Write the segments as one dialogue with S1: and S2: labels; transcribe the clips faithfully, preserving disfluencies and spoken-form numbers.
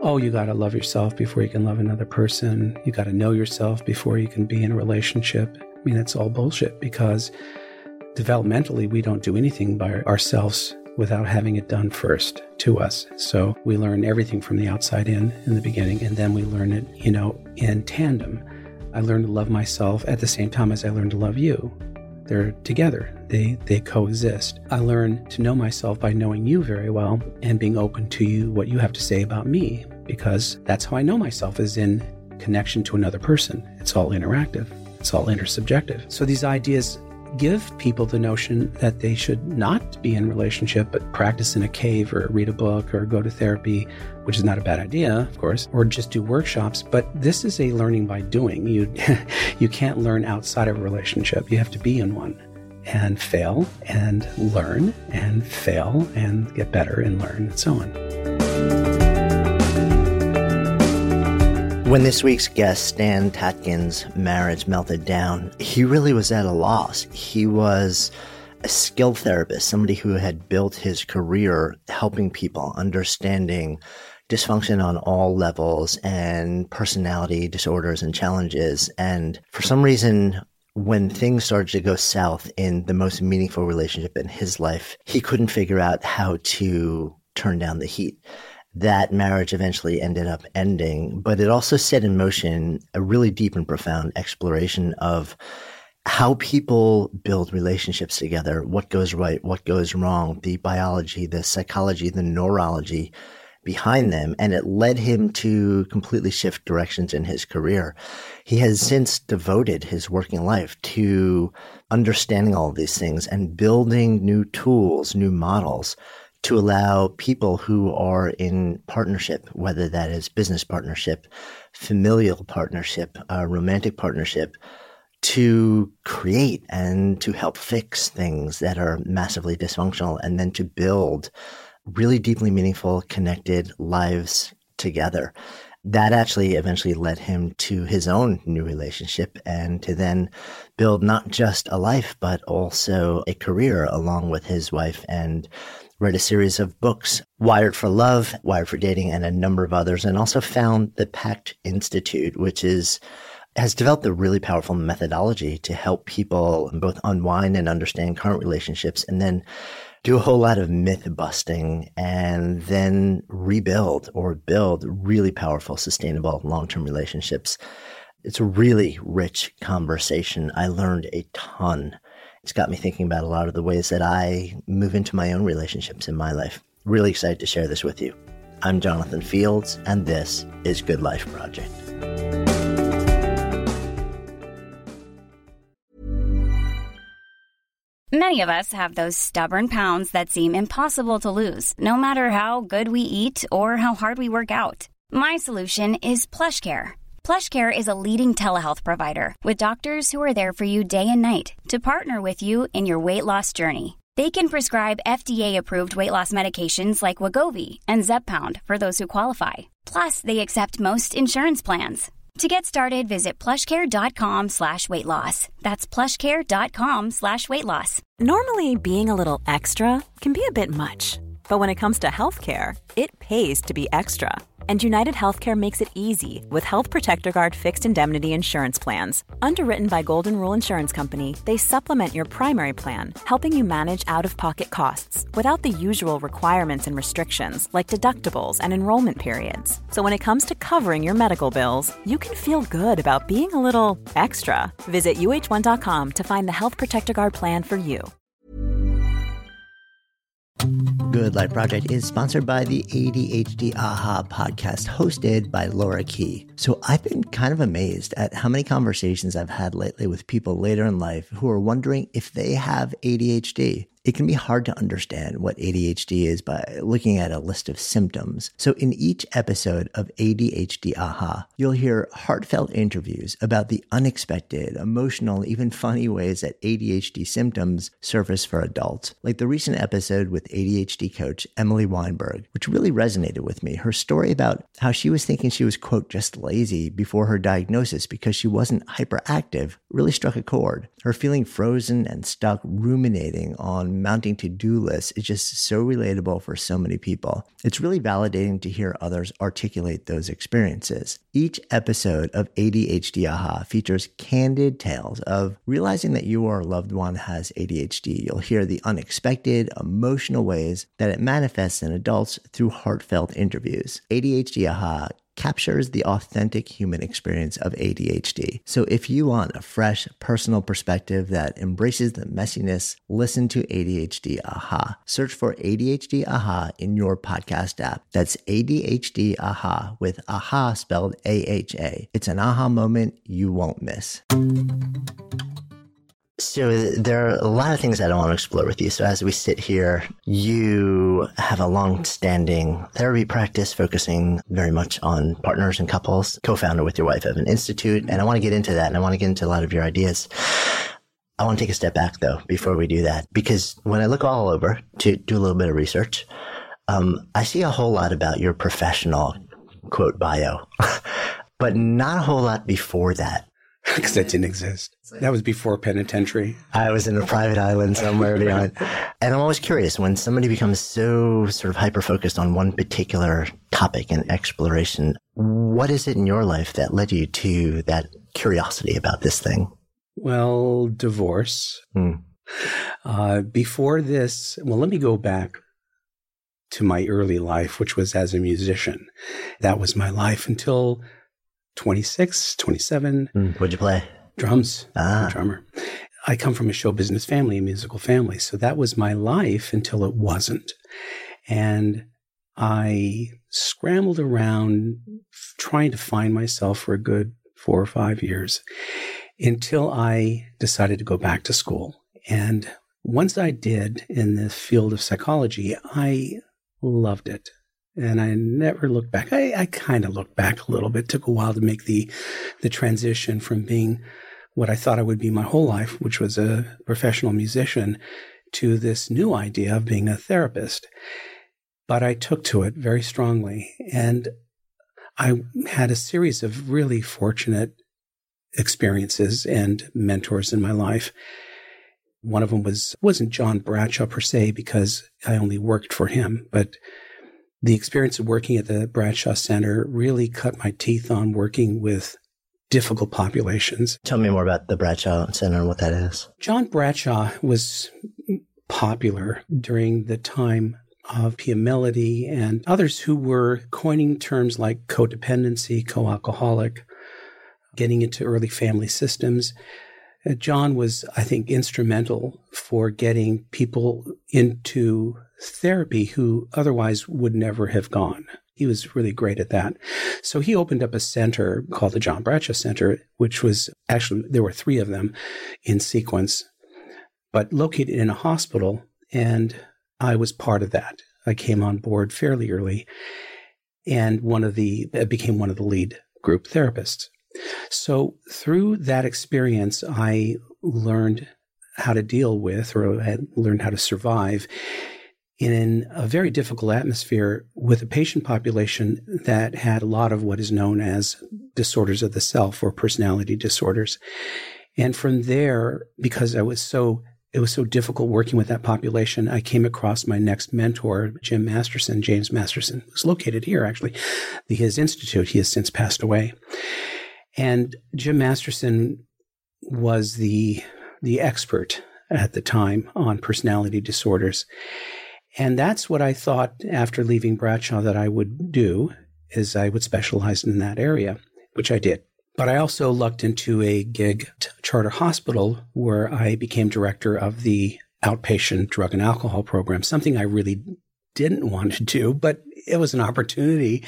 S1: oh, you got to love yourself before you can love another person. You got to know yourself before you can be in a relationship. I mean, that's all bullshit, because developmentally, we don't do anything by ourselves without having it done first to us. So we learn everything from the outside in, in the beginning, and then we learn it, you know, in tandem. I learned to love myself at the same time as I learned to love you. They're together. They they coexist. I learned to know myself by knowing you very well and being open to you, what you have to say about me, because that's how I know myself, is in connection to another person. It's all interactive. It's all intersubjective. So these ideas give people the notion that they should not be in relationship, but practice in a cave or read a book or go to therapy, which is not a bad idea, of course, or just do workshops. But this is a learning by doing. You, you can't learn outside of a relationship. You have to be in one and fail and learn and fail and get better and learn and so on.
S2: When this week's guest, Stan Tatkin's marriage melted down, he really was at a loss. He was a skilled therapist, somebody who had built his career helping people, understanding dysfunction on all levels and personality disorders and challenges. And for some reason, when things started to go south in the most meaningful relationship in his life, he couldn't figure out how to turn down the heat. That marriage eventually ended up ending, but it also set in motion a really deep and profound exploration of how people build relationships together, what goes right, what goes wrong, the biology, the psychology, the neurology behind them. And it led him to completely shift directions in his career. He has since devoted his working life to understanding all of these things and building new tools, new models to allow people who are in partnership, whether that is business partnership, familial partnership, uh, romantic partnership, to create and to help fix things that are massively dysfunctional, and then to build really deeply meaningful, connected lives together. That actually eventually led him to his own new relationship and to then build not just a life, but also a career along with his wife, and read a series of books, Wired for Love, Wired for Dating, and a number of others, and also found the PACT Institute, which is has developed a really powerful methodology to help people both unwind and understand current relationships, and then do a whole lot of myth busting, and then rebuild or build really powerful, sustainable, long-term relationships. It's a really rich conversation. I learned a ton. It's got me thinking about a lot of the ways that I move into my own relationships in my life. Really excited to share this with you. I'm Jonathan Fields, and this is Good Life Project.
S3: Many of us have those stubborn pounds that seem impossible to lose, no matter how good we eat or how hard we work out. My solution is PlushCare. PlushCare is a leading telehealth provider with doctors who are there for you day and night to partner with you in your weight loss journey. They can prescribe F D A-approved weight loss medications like Wegovy and Zepbound for those who qualify. Plus, they accept most insurance plans. To get started, visit plushcare.com slash weight loss. That's plushcare.com slash weight loss.
S4: Normally, being a little extra can be a bit much. But when it comes to healthcare, it pays to be extra. And United Healthcare makes it easy with Health Protector Guard fixed indemnity insurance plans. Underwritten by Golden Rule Insurance Company, they supplement your primary plan, helping you manage out-of-pocket costs without the usual requirements and restrictions like deductibles and enrollment periods. So when it comes to covering your medical bills, you can feel good about being a little extra. Visit U H one dot com to find the Health Protector Guard plan for you.
S2: Good Life Project is sponsored by the A D H D Aha podcast, hosted by Laura Key. So I've been kind of amazed at how many conversations I've had lately with people later in life who are wondering if they have A D H D. It can be hard to understand what A D H D is by looking at a list of symptoms. So in each episode of A D H D Aha, you'll hear heartfelt interviews about the unexpected, emotional, even funny ways that A D H D symptoms surface for adults. Like the recent episode with A D H D coach Emily Weinberg, which really resonated with me. Her story about how she was thinking she was, quote, just lazy before her diagnosis because she wasn't hyperactive really struck a chord. Her feeling frozen and stuck ruminating on mounting to-do lists is just so relatable for so many people. It's really validating to hear others articulate those experiences. Each episode of A D H D Aha features candid tales of realizing that you or a loved one has A D H D. You'll hear the unexpected, emotional ways that it manifests in adults through heartfelt interviews. A D H D Aha captures the authentic human experience of A D H D. So if you want a fresh, personal perspective that embraces the messiness, listen to A D H D Aha. Search for A D H D Aha in your podcast app. That's A D H D Aha with Aha spelled A H A. It's an aha moment you won't miss. So there are a lot of things that I want to explore with you. So as we sit here, you have a long-standing therapy practice focusing very much on partners and couples, co-founder with your wife of an institute. And I want to get into that, and I want to get into a lot of your ideas. I want to take a step back, though, before we do that, because when I look all over to do a little bit of research, um, I see a whole lot about your professional, quote, bio, but not a whole lot before that.
S1: Because that didn't exist. That was before penitentiary.
S2: I was in a private island somewhere beyond. And I'm always curious, when somebody becomes so sort of hyper-focused on one particular topic and exploration, what is it in your life that led you to that curiosity about this thing?
S1: Well, divorce. Hmm. Uh, before this, well, let me go back to my early life, which was as a musician. That was my life until twenty-six, twenty-seven.
S2: Mm, what'd you play?
S1: Drums.
S2: Ah.
S1: I'm a drummer. I come from a show business family, a musical family. So that was my life until it wasn't. And I scrambled around trying to find myself for a good four or five years until I decided to go back to school. And once I did in the field of psychology, I loved it. And I never looked back. I, I kind of looked back a little bit. It took a while to make the the transition from being what I thought I would be my whole life, which was a professional musician, to this new idea of being a therapist. But I took to it very strongly. And I had a series of really fortunate experiences and mentors in my life. One of them was, wasn't John Bradshaw per se, because I only worked for him, but the experience of working at the Bradshaw Center really cut my teeth on working with difficult populations.
S2: Tell me more about the Bradshaw Center and what that is.
S1: John Bradshaw was popular during the time of Pia Mellody and others who were coining terms like codependency, co-alcoholic, getting into early family systems. Uh, John was, I think, instrumental for getting people into therapy who otherwise would never have gone. He was really great at that. So he opened up a center called the John Bradshaw Center, which was actually, there were three of them in sequence, but located in a hospital. And I was part of that. I came on board fairly early and one of the, became one of the lead group therapists. So through that experience, I learned how to deal with, or had learned how to survive in a very difficult atmosphere with a patient population that had a lot of what is known as disorders of the self or personality disorders. And from there, because I was so, it was so difficult working with that population, I came across my next mentor, Jim Masterson, James Masterson, who's located here, actually, his institute. He has since passed away. And Jim Masterson was the the expert at the time on personality disorders. And that's what I thought after leaving Bradshaw that I would do, is I would specialize in that area, which I did. But I also lucked into a gig at Charter Hospital where I became director of the outpatient drug and alcohol program, something I really didn't want to do, but it was an opportunity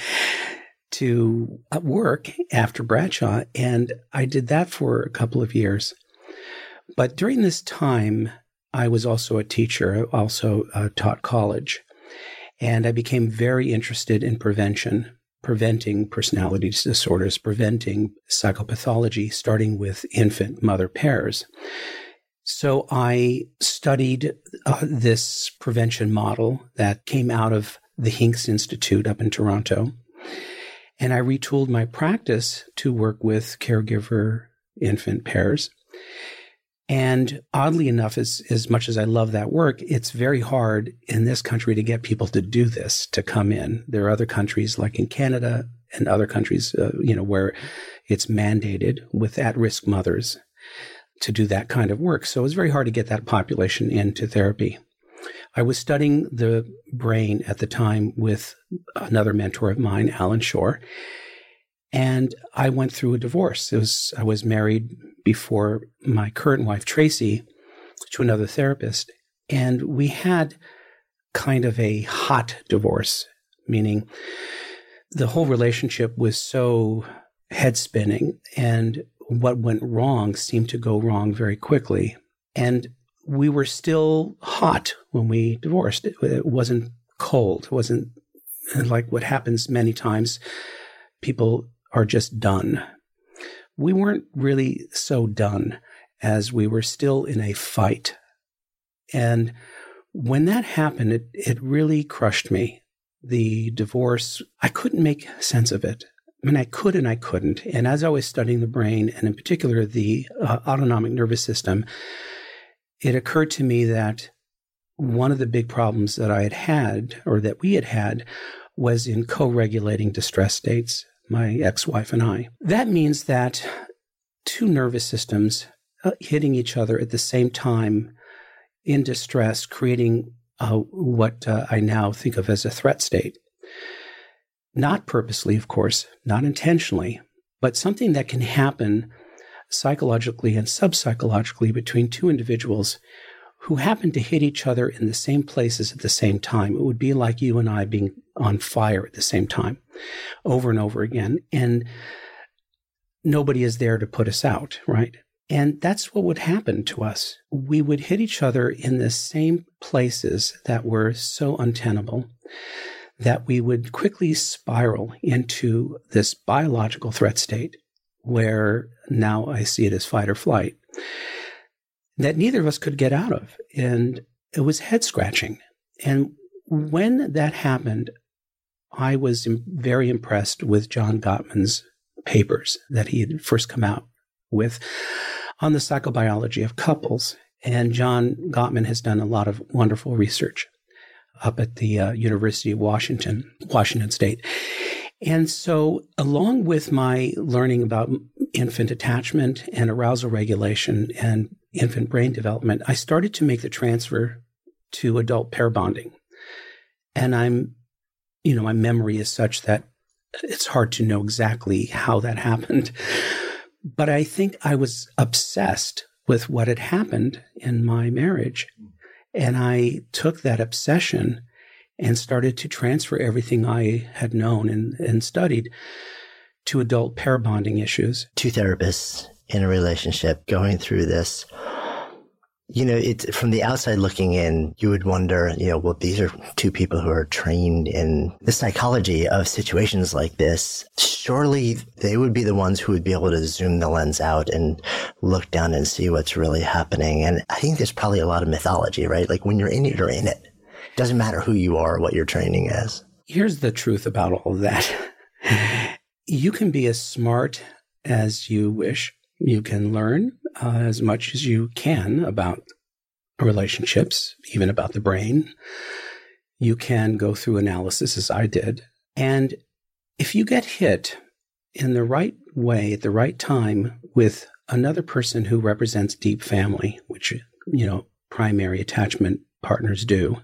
S1: to work after Bradshaw. And I did that for a couple of years. But during this time, I was also a teacher, also uh, taught college. And I became very interested in prevention, preventing personality disorders, preventing psychopathology, starting with infant-mother pairs. So I studied uh, this prevention model that came out of the Hinks Institute up in Toronto. And I retooled my practice to work with caregiver infant pairs. And oddly enough, as, as much as I love that work, it's very hard in this country to get people to do this, to come in. There are other countries like in Canada and other countries, uh, you know, where it's mandated with at-risk mothers to do that kind of work. So it was very hard to get that population into therapy. I was studying the brain at the time with another mentor of mine, Alan Shore, and I went through a divorce. It was I was married before my current wife, Tracy, to another therapist, and we had kind of a hot divorce, meaning the whole relationship was so head-spinning, and what went wrong seemed to go wrong very quickly. And we were still hot when we divorced. It, it wasn't cold. It wasn't like what happens many times. People are just done. We weren't really so done, as we were still in a fight. And when that happened, it, it really crushed me. The divorce, I couldn't make sense of it. I mean, I could and I couldn't. And as I was studying the brain, and in particular the uh, autonomic nervous system, it occurred to me that one of the big problems that I had had, or that we had had, was in co-regulating distress states, my ex-wife and I. That means that two nervous systems uh, hitting each other at the same time in distress, creating uh, what uh, I now think of as a threat state. Not purposely, of course, not intentionally, but something that can happen psychologically and subpsychologically between two individuals who happen to hit each other in the same places at the same time. It would be like you and I being on fire at the same time, over and over again, and nobody is there to put us out, right? And that's what would happen to us. We would hit each other in the same places that were so untenable that we would quickly spiral into this biological threat state, where now I see it as fight or flight, that neither of us could get out of. And it was head scratching. And when that happened, I was very impressed with John Gottman's papers that he had first come out with on the psychobiology of couples. And John Gottman has done a lot of wonderful research up at the uh, University of Washington, Washington State. And so along with my learning about infant attachment and arousal regulation and infant brain development, I started to make the transfer to adult pair bonding. And I'm, you know, my memory is such that it's hard to know exactly how that happened. But I think I was obsessed with what had happened in my marriage. And I took that obsession and started to transfer everything I had known and, and studied to adult pair bonding issues.
S2: Two therapists in a relationship going through this. You know, it's from the outside looking in, you would wonder, you know, well, these are two people who are trained in the psychology of situations like this. Surely they would be the ones who would be able to zoom the lens out and look down and see what's really happening. And I think there's probably a lot of mythology, right? Like when you're in it, you're in it. Doesn't matter who you are, what your training is.
S1: Here's the truth about all of that. You can be as smart as you wish. You can learn uh, as much as you can about relationships, even about the brain. You can go through analysis as I did. And if you get hit in the right way at the right time with another person who represents deep family, which, you know, primary attachment partners do,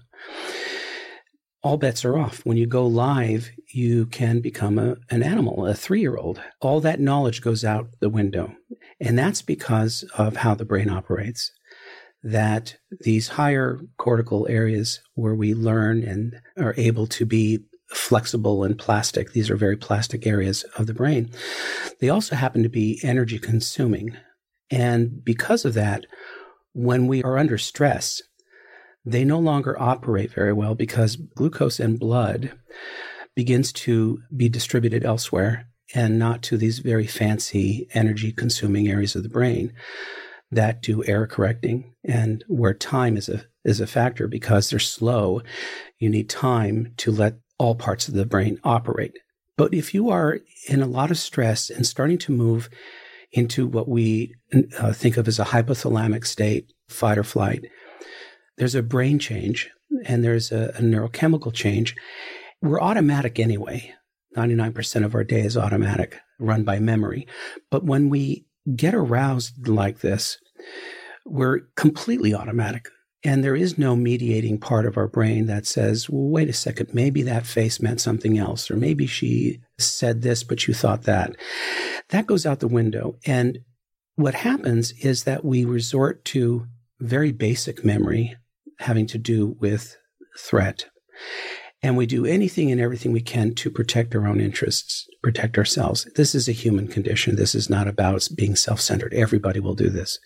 S1: all bets are off. When you go live, you can become a, an animal, a three-year-old. All that knowledge goes out the window. And that's because of how the brain operates, that these higher cortical areas where we learn and are able to be flexible and plastic, these are very plastic areas of the brain, they also happen to be energy consuming. And because of that, when we are under stress, they no longer operate very well because glucose in blood begins to be distributed elsewhere and not to these very fancy energy-consuming areas of the brain that do error correcting, and where time is a is a factor because they're slow. You need time to let all parts of the brain operate. But if you are in a lot of stress and starting to move into what we uh, think of as a hypothalamic state, fight or flight, there's a brain change and there's a, a neurochemical change. We're automatic anyway. ninety-nine percent of our day is automatic, run by memory. But when we get aroused like this, we're completely automatic. And there is no mediating part of our brain that says, well, wait a second, maybe that face meant something else, or maybe she said this, but you thought that. That goes out the window. And what happens is that we resort to very basic memory having to do with threat. And we do anything and everything we can to protect our own interests, protect ourselves. This is a human condition. This is not about being self-centered. Everybody will do this.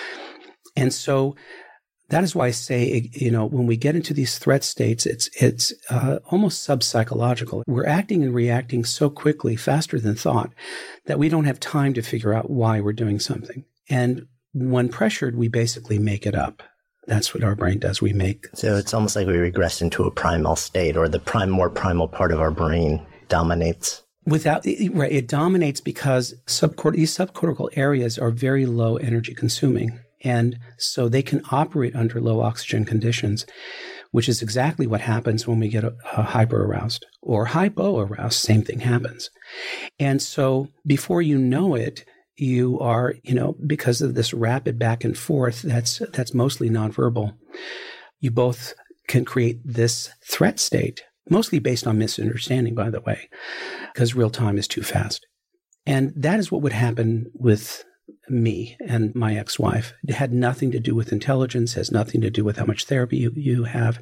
S1: And so that is why I say, you know, when we get into these threat states, it's it's uh, almost sub-psychological. We're acting and reacting so quickly, faster than thought, that we don't have time to figure out why we're doing something. And when pressured, we basically make it up. That's what our brain does. We make.
S2: So it's almost like we regress into a primal state, or the prime, more primal part of our brain dominates.
S1: Without right, it dominates because subcort- these subcortical areas are very low energy consuming. And so they can operate under low oxygen conditions, which is exactly what happens when we get a, a hyper-aroused or hypo-aroused. Same thing happens. And so before you know it, you are, you know, because of this rapid back and forth, that's that's mostly nonverbal. You both can create this threat state, mostly based on misunderstanding, by the way, because real time is too fast. And that is what would happen with me and my ex-wife. It had nothing to do with intelligence, has nothing to do with how much therapy you, you have.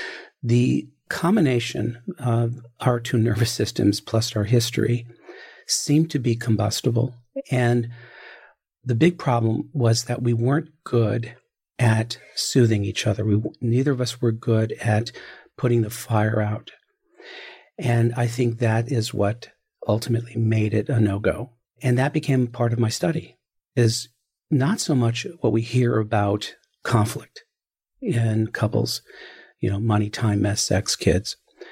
S1: The combination of our two nervous systems plus our history seemed to be combustible. And the big problem was that we weren't good at soothing each other. We, neither of us were good at putting the fire out. And I think that is what ultimately made it a no-go. And that became part of my study, is not so much what we hear about conflict in couples, you know, money, time, mess, sex, kids,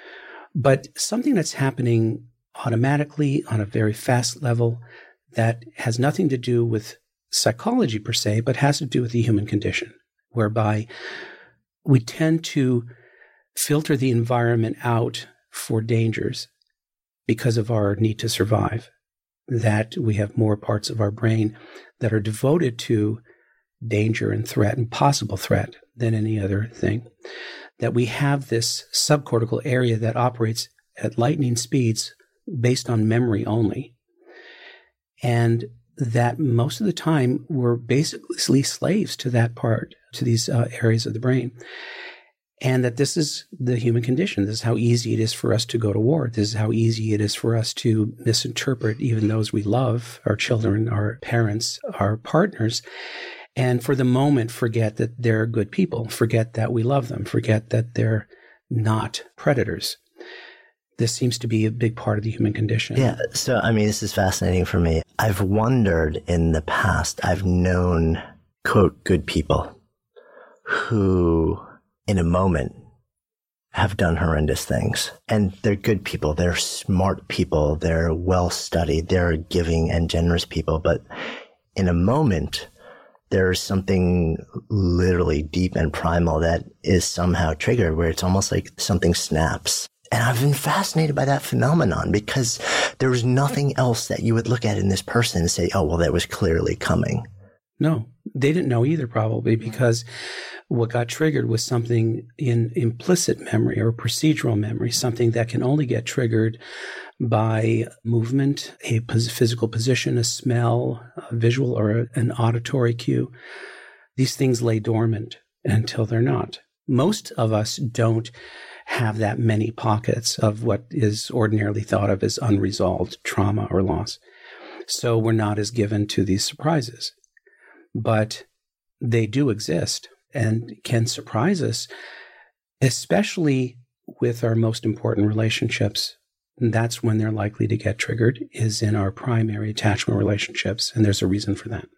S1: but something that's happening automatically on a very fast level that has nothing to do with psychology per se, but has to do with the human condition, whereby we tend to filter the environment out for dangers because of our need to survive, that we have more parts of our brain that are devoted to danger and threat and possible threat than any other thing, that we have this subcortical area that operates at lightning speeds based on memory only. And that most of the time we're basically slaves to that part, to these uh, areas of the brain. And that this is the human condition. This is how easy it is for us to go to war. This is how easy it is for us to misinterpret even those we love, our children, our parents, our partners, and for the moment forget that they're good people, forget that we love them, forget that they're not predators. This seems to be a big part of the human condition.
S2: Yeah. So, I mean, this is fascinating for me. I've wondered in the past, I've known, quote, good people who in a moment have done horrendous things. And they're good people. They're smart people. They're well-studied. They're giving and generous people. But in a moment, there's something literally deep and primal that is somehow triggered, where it's almost like something snaps. And I've been fascinated by that phenomenon, because there was nothing else that you would look at in this person and say, oh, well, that was clearly coming.
S1: No, they didn't know either, probably, because what got triggered was something in implicit memory or procedural memory, something that can only get triggered by movement, a physical position, a smell, a visual, or a, an auditory cue. These things lay dormant until they're not. Most of us don't have that many pockets of what is ordinarily thought of as unresolved trauma or loss. So we're not as given to these surprises. But they do exist and can surprise us, especially with our most important relationships. And that's when they're likely to get triggered, is in our primary attachment relationships. And there's a reason for that.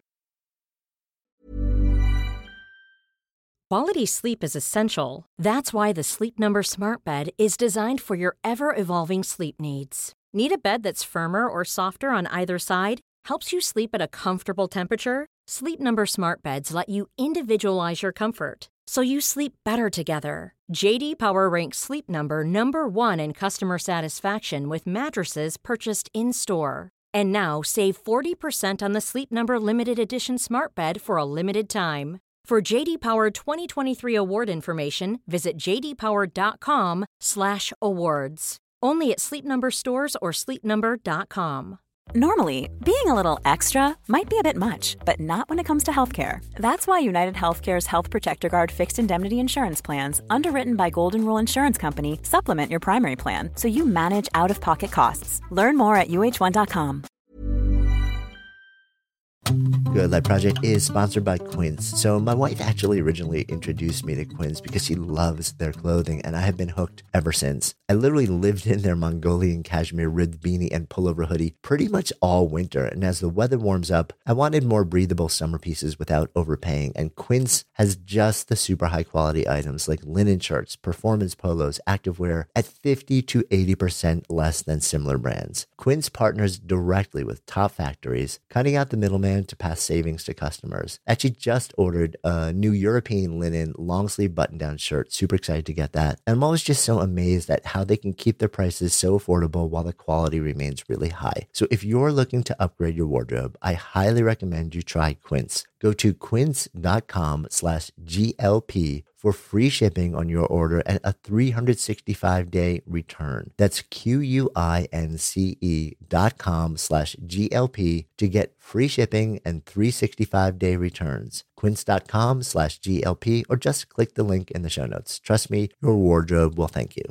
S5: Quality sleep is essential. That's why the Sleep Number Smart Bed is designed for your ever-evolving sleep needs. Need a bed that's firmer or softer on either side? helps you sleep at a comfortable temperature, Sleep Number smart beds let you individualize your comfort, so you sleep better together. J D Power ranks Sleep Number number one in customer satisfaction with mattresses purchased in-store. And now, save forty percent on the Sleep Number Limited Edition smart bed for a limited time. For J D Power twenty twenty-three award information, visit j d power dot com slash awards. Only at Sleep Number stores or sleep number dot com.
S4: Normally, being a little extra might be a bit much, but not when it comes to healthcare. That's why United Healthcare's Health Protector Guard fixed indemnity insurance plans, underwritten by Golden Rule Insurance Company, supplement your primary plan so you manage out-of-pocket costs. Learn more at u h one dot com.
S2: Good Life Project is sponsored by Quince. So my wife actually originally introduced me to Quince because she loves their clothing, and I have been hooked ever since. I literally lived in their Mongolian cashmere ribbed beanie and pullover hoodie pretty much all winter, and as the weather warms up, I wanted more breathable summer pieces without overpaying, and Quince has just the super high quality items like linen shirts, performance polos, activewear at fifty to eighty percent less than similar brands. Quince partners directly with top factories, cutting out the middleman to pass savings to customers. Actually just ordered a new European linen long sleeve button down shirt. Super excited to get that. And I'm always just so amazed at how they can keep their prices so affordable while the quality remains really high. So if you're looking to upgrade your wardrobe, I highly recommend you try Quince. Go to quince.com slash GLP for free shipping on your order and a three hundred sixty-five day return. That's Q-U-I-N-C-E dot com slash GLP to get free shipping and three hundred sixty-five day returns. Quince.com slash GLP or just click the link in the show notes. Trust me, your wardrobe will thank you.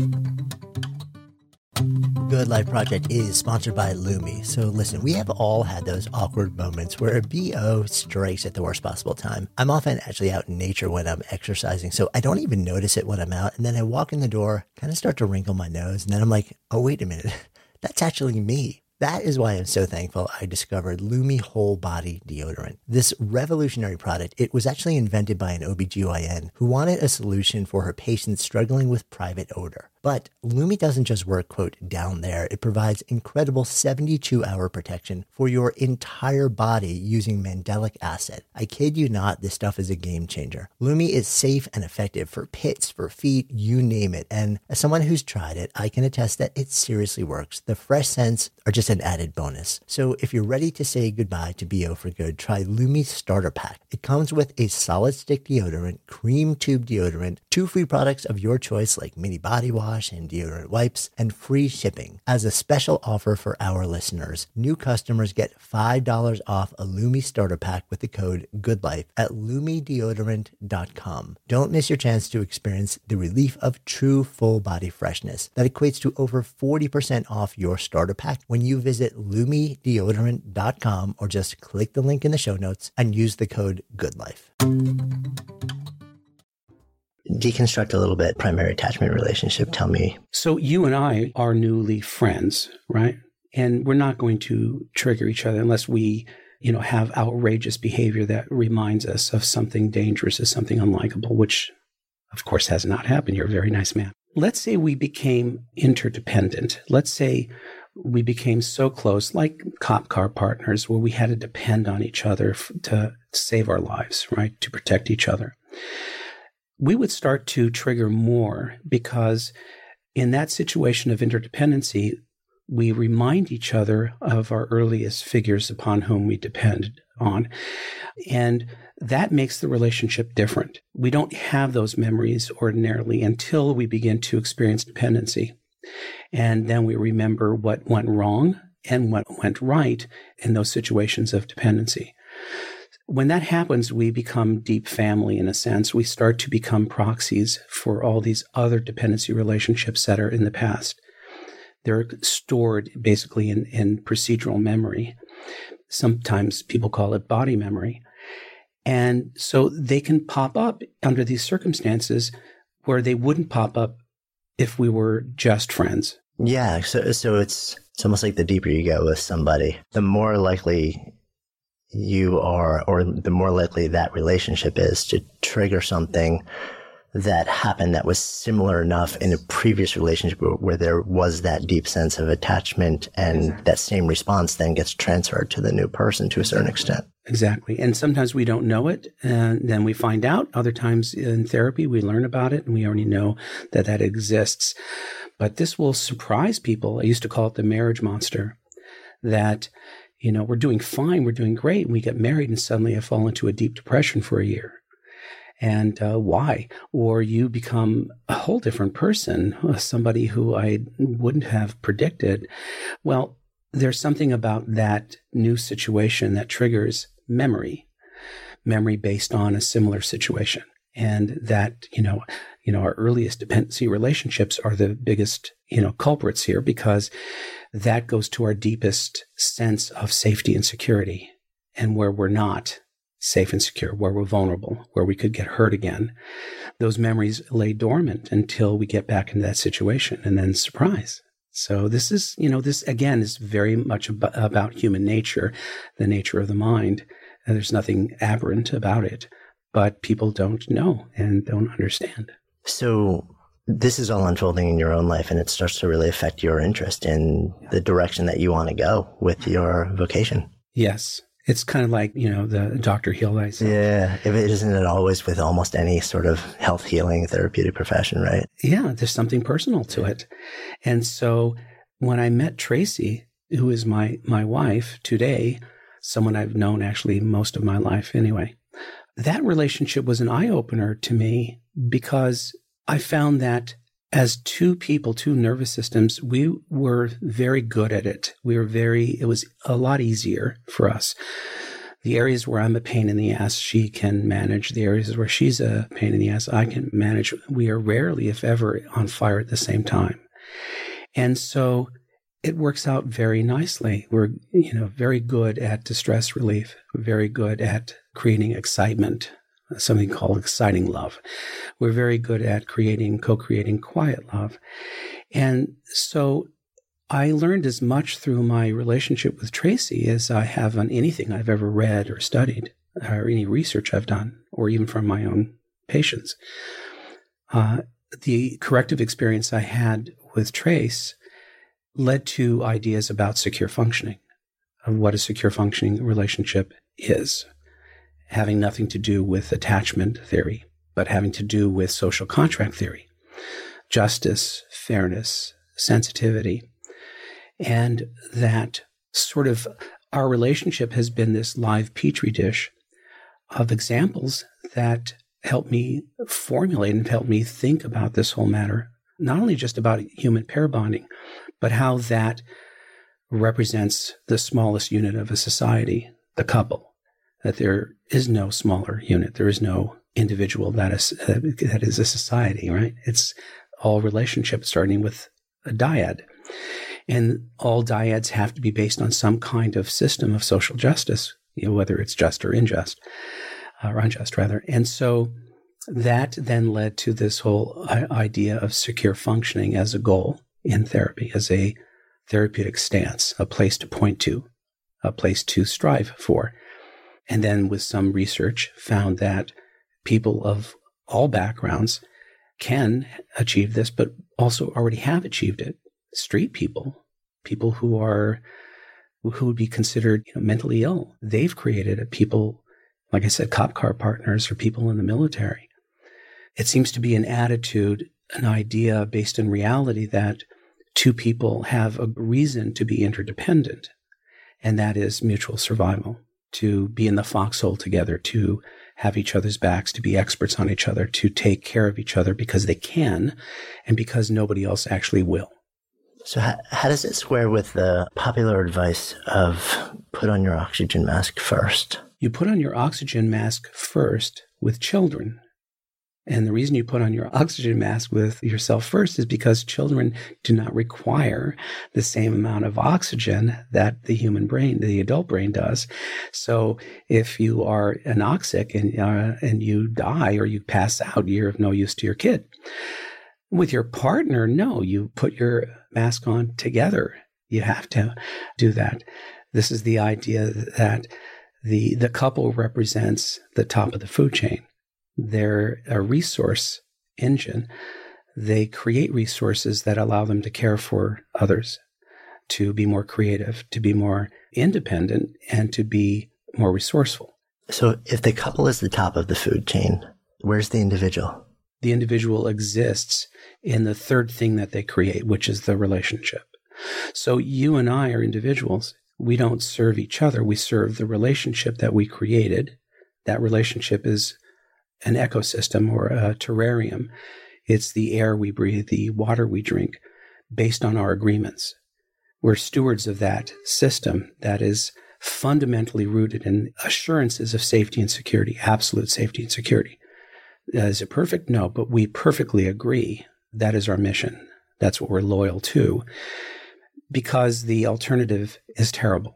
S2: Good Life Project is sponsored by Lumi. So listen, we have all had those awkward moments where a B O strikes at the worst possible time. I'm often actually out in nature when I'm exercising, so I don't even notice it when I'm out. And then I walk in the door, kind of start to wrinkle my nose, and then I'm like, oh, wait a minute, that's actually me. That is why I'm so thankful I discovered Lumi Whole Body Deodorant. This revolutionary product, it was actually invented by an O B G Y N who wanted a solution for her patients struggling with private odor. But Lumi doesn't just work, quote, down there. It provides incredible seventy-two hour protection for your entire body using mandelic acid. I kid you not, this stuff is a game changer. Lumi is safe and effective for pits, for feet, you name it. And as someone who's tried it, I can attest that it seriously works. The fresh scents are just an added bonus. So if you're ready to say goodbye to B O for good, try Lumi Starter Pack. It comes with a solid stick deodorant, cream tube deodorant, two free products of your choice like mini body wash and deodorant wipes, and free shipping. As a special offer for our listeners, new customers get five dollars off a Lumi Starter Pack with the code GOODLIFE at lumi deodorant dot com. Don't miss your chance to experience the relief of true full body freshness that equates to over forty percent off your starter pack when you visit lumi deodorant dot com or just click the link in the show notes and use the code GOODLIFE. Deconstruct a little bit primary attachment relationship. Tell me.
S1: So you and I are newly friends, right? And we're not going to trigger each other unless we, you know, have outrageous behavior that reminds us of something dangerous or something unlikable, which of course has not happened. You're a very nice man. Let's say we became interdependent. Let's say we became so close, like cop car partners, where we had to depend on each other f- to save our lives, right? To protect each other. We would start to trigger more because in that situation of interdependency, we remind each other of our earliest figures upon whom we depended on. And that makes the relationship different. We don't have those memories ordinarily until we begin to experience dependency. And then we remember what went wrong and what went right in those situations of dependency. When that happens, we become deep family in a sense. We start to become proxies for all these other dependency relationships that are in the past. They're stored basically in, in procedural memory. Sometimes people call it body memory. And so they can pop up under these circumstances where they wouldn't pop up if we were just friends.
S2: Yeah. So, so it's, it's almost like the deeper you get with somebody, the more likely you are, or the more likely that relationship is to trigger something that happened that was similar enough in a previous relationship where, where there was that deep sense of attachment, and exactly. that same response then gets transferred to the new person to a certain extent.
S1: Exactly. And sometimes we don't know it, and then we find out. Other times in therapy, we learn about it, and we already know that that exists. But this will surprise people. I used to call it the marriage monster, that, you know, we're doing fine, we're doing great, and we get married, and suddenly I fall into a deep depression for a year. And uh, why? Or you become a whole different person, somebody who I wouldn't have predicted. Well, there's something about that new situation that triggers memory, memory based on a similar situation. And that, you know, you know, our earliest dependency relationships are the biggest, you know, culprits here, because that goes to our deepest sense of safety and security, and where we're not safe and secure, where we're vulnerable, where we could get hurt again. Those memories lay dormant until we get back into that situation, and then surprise. So this is, you know, this again is very much ab- about human nature, the nature of the mind. And there's nothing aberrant about it, but people don't know and don't understand.
S2: So this is all unfolding in your own life, and it starts to really affect your interest in the direction that you want to go with your vocation.
S1: Yes. It's kind of like, you know, the Doctor Heal Thyself.
S2: Yeah. If it isn't it always with almost any sort of health healing therapeutic profession, right?
S1: Yeah. There's something personal to it. And so when I met Tracy, who is my, my wife today, someone I've known actually most of my life anyway, that relationship was an eye-opener to me, because I found that as two people, two nervous systems, we were very good at it. We were very, it was a lot easier for us. The areas where I'm a pain in the ass, she can manage. The areas where she's a pain in the ass, I can manage. We are rarely, if ever, on fire at the same time. And so it works out very nicely. We're, you know, very good at distress relief. We're very good at creating excitement, something called exciting love. We're very good at creating, co-creating quiet love. And so I learned as much through my relationship with Tracy as I have on anything I've ever read or studied, or any research I've done, or even from my own patients. Uh, the corrective experience I had with Trace led to ideas about secure functioning, of what a secure functioning relationship is, having nothing to do with attachment theory, but having to do with social contract theory, justice, fairness, sensitivity, and that sort of our relationship has been this live petri dish of examples that help me formulate and help me think about this whole matter, not only just about human pair bonding, but how that represents the smallest unit of a society, the couple. That there is no smaller unit. There is no individual that is uh, that is a society, right? It's all relationships starting with a dyad. And all dyads have to be based on some kind of system of social justice, you know, whether it's just or unjust, uh, or unjust rather. And so that then led to this whole idea of secure functioning as a goal in therapy, as a therapeutic stance, a place to point to, a place to strive for. And then with some research found that people of all backgrounds can achieve this, but also already have achieved it. Street people, people who are, who would be considered, you know, mentally ill. They've created it. People, like I said, cop car partners or people in the military. It seems to be an attitude, an idea based in reality that two people have a reason to be interdependent, and that is mutual survival. To be in the foxhole together, to have each other's backs, to be experts on each other, to take care of each other because they can and because nobody else actually will.
S2: So how, how does it square with the popular advice of put on your oxygen mask first?
S1: You put on your oxygen mask first with children. And the reason you put on your oxygen mask with yourself first is because children do not require the same amount of oxygen that the human brain, the adult brain does. So if you are anoxic and, uh, and you die or you pass out, you're of no use to your kid. With your partner, no, you put your mask on together. You have to do that. This is the idea that the, the couple represents the top of the food chain. They're a resource engine, they create resources that allow them to care for others, to be more creative, to be more independent, and to be more resourceful.
S2: So if the couple is the top of the food chain, where's the individual?
S1: The individual exists in the third thing that they create, which is the relationship. So you and I are individuals. We don't serve each other. We serve the relationship that we created. That relationship is an ecosystem or a terrarium. It's the air we breathe, the water we drink, based on our agreements. We're stewards of that system that is fundamentally rooted in assurances of safety and security, absolute safety and security. Is it perfect? No, but we perfectly agree. That is our mission. That's what we're loyal to, because the alternative is terrible.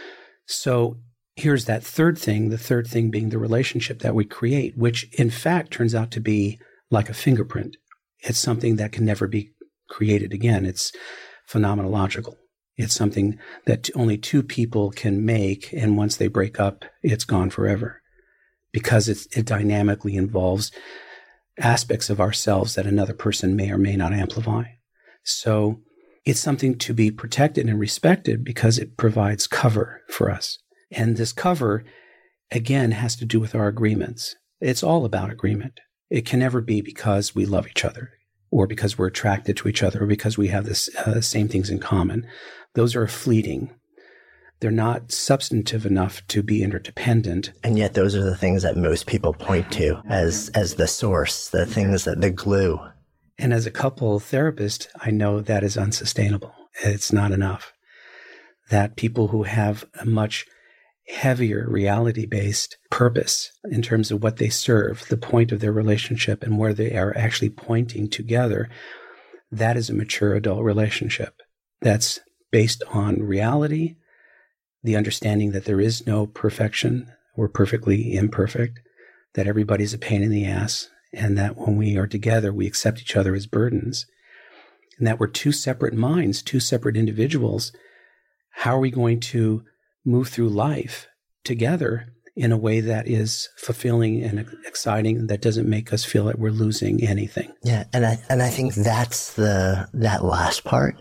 S1: So here's that third thing, the third thing being the relationship that we create, which in fact turns out to be like a fingerprint. It's something that can never be created again. It's phenomenological. It's something that only two people can make, and once they break up, it's gone forever, because it's, it dynamically involves aspects of ourselves that another person may or may not amplify. So it's something to be protected and respected because it provides cover for us. And this cover, again, has to do with our agreements. It's all about agreement. It can never be because we love each other or because we're attracted to each other or because we have the uh, same things in common. Those are fleeting. They're not substantive enough to be interdependent.
S2: And yet those are the things that most people point to as, as the source, the things that the glue.
S1: And as a couple therapist, I know that is unsustainable. It's not enough. That people who have a much heavier reality-based purpose in terms of what they serve, the point of their relationship and where they are actually pointing together, that is a mature adult relationship. That's based on reality, the understanding that there is no perfection. We're perfectly imperfect, that everybody's a pain in the ass, and that when we are together, we accept each other as burdens, and that we're two separate minds, two separate individuals. How are we going to move through life together in a way that is fulfilling and exciting, that doesn't make us feel like we're losing anything?
S2: Yeah, and I and I think that's the that last part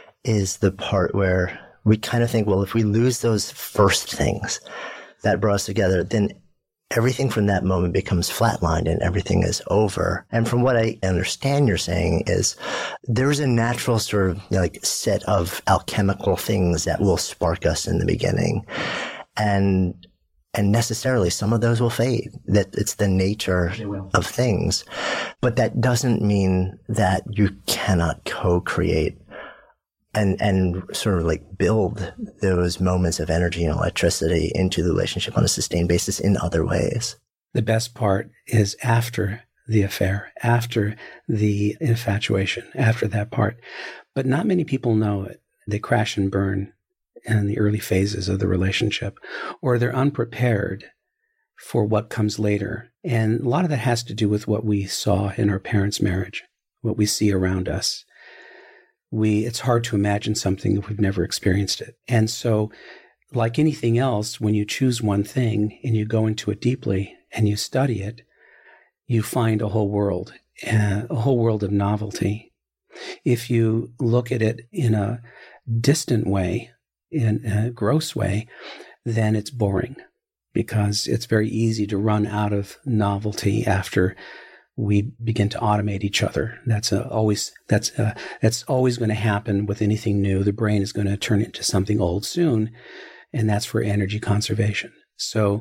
S2: is the part where we kind of think, well, if we lose those first things that brought us together, then everything from that moment becomes flatlined and everything is over. And from what I understand you're saying is there's a natural sort of, you know, like set of alchemical things that will spark us in the beginning. And and necessarily some of those will fade. That it's the nature of things. But that doesn't mean that you cannot co-create and and sort of like build those moments of energy and electricity into the relationship on a sustained basis in other ways.
S1: The best part is after the affair, after the infatuation, after that part. But not many people know it. They crash and burn in the early phases of the relationship, or they're unprepared for what comes later. And a lot of that has to do with what we saw in our parents' marriage, what we see around us. We, it's hard to imagine something if we've never experienced it. And so, like anything else, when you choose one thing and you go into it deeply and you study it, you find a whole world, uh, a whole world of novelty. If you look at it in a distant way, in a gross way, then it's boring, because it's very easy to run out of novelty after we begin to automate each other. That's a, always that's a, that's always going to happen with anything new. The brain is going to turn into something old soon, and that's for energy conservation. So,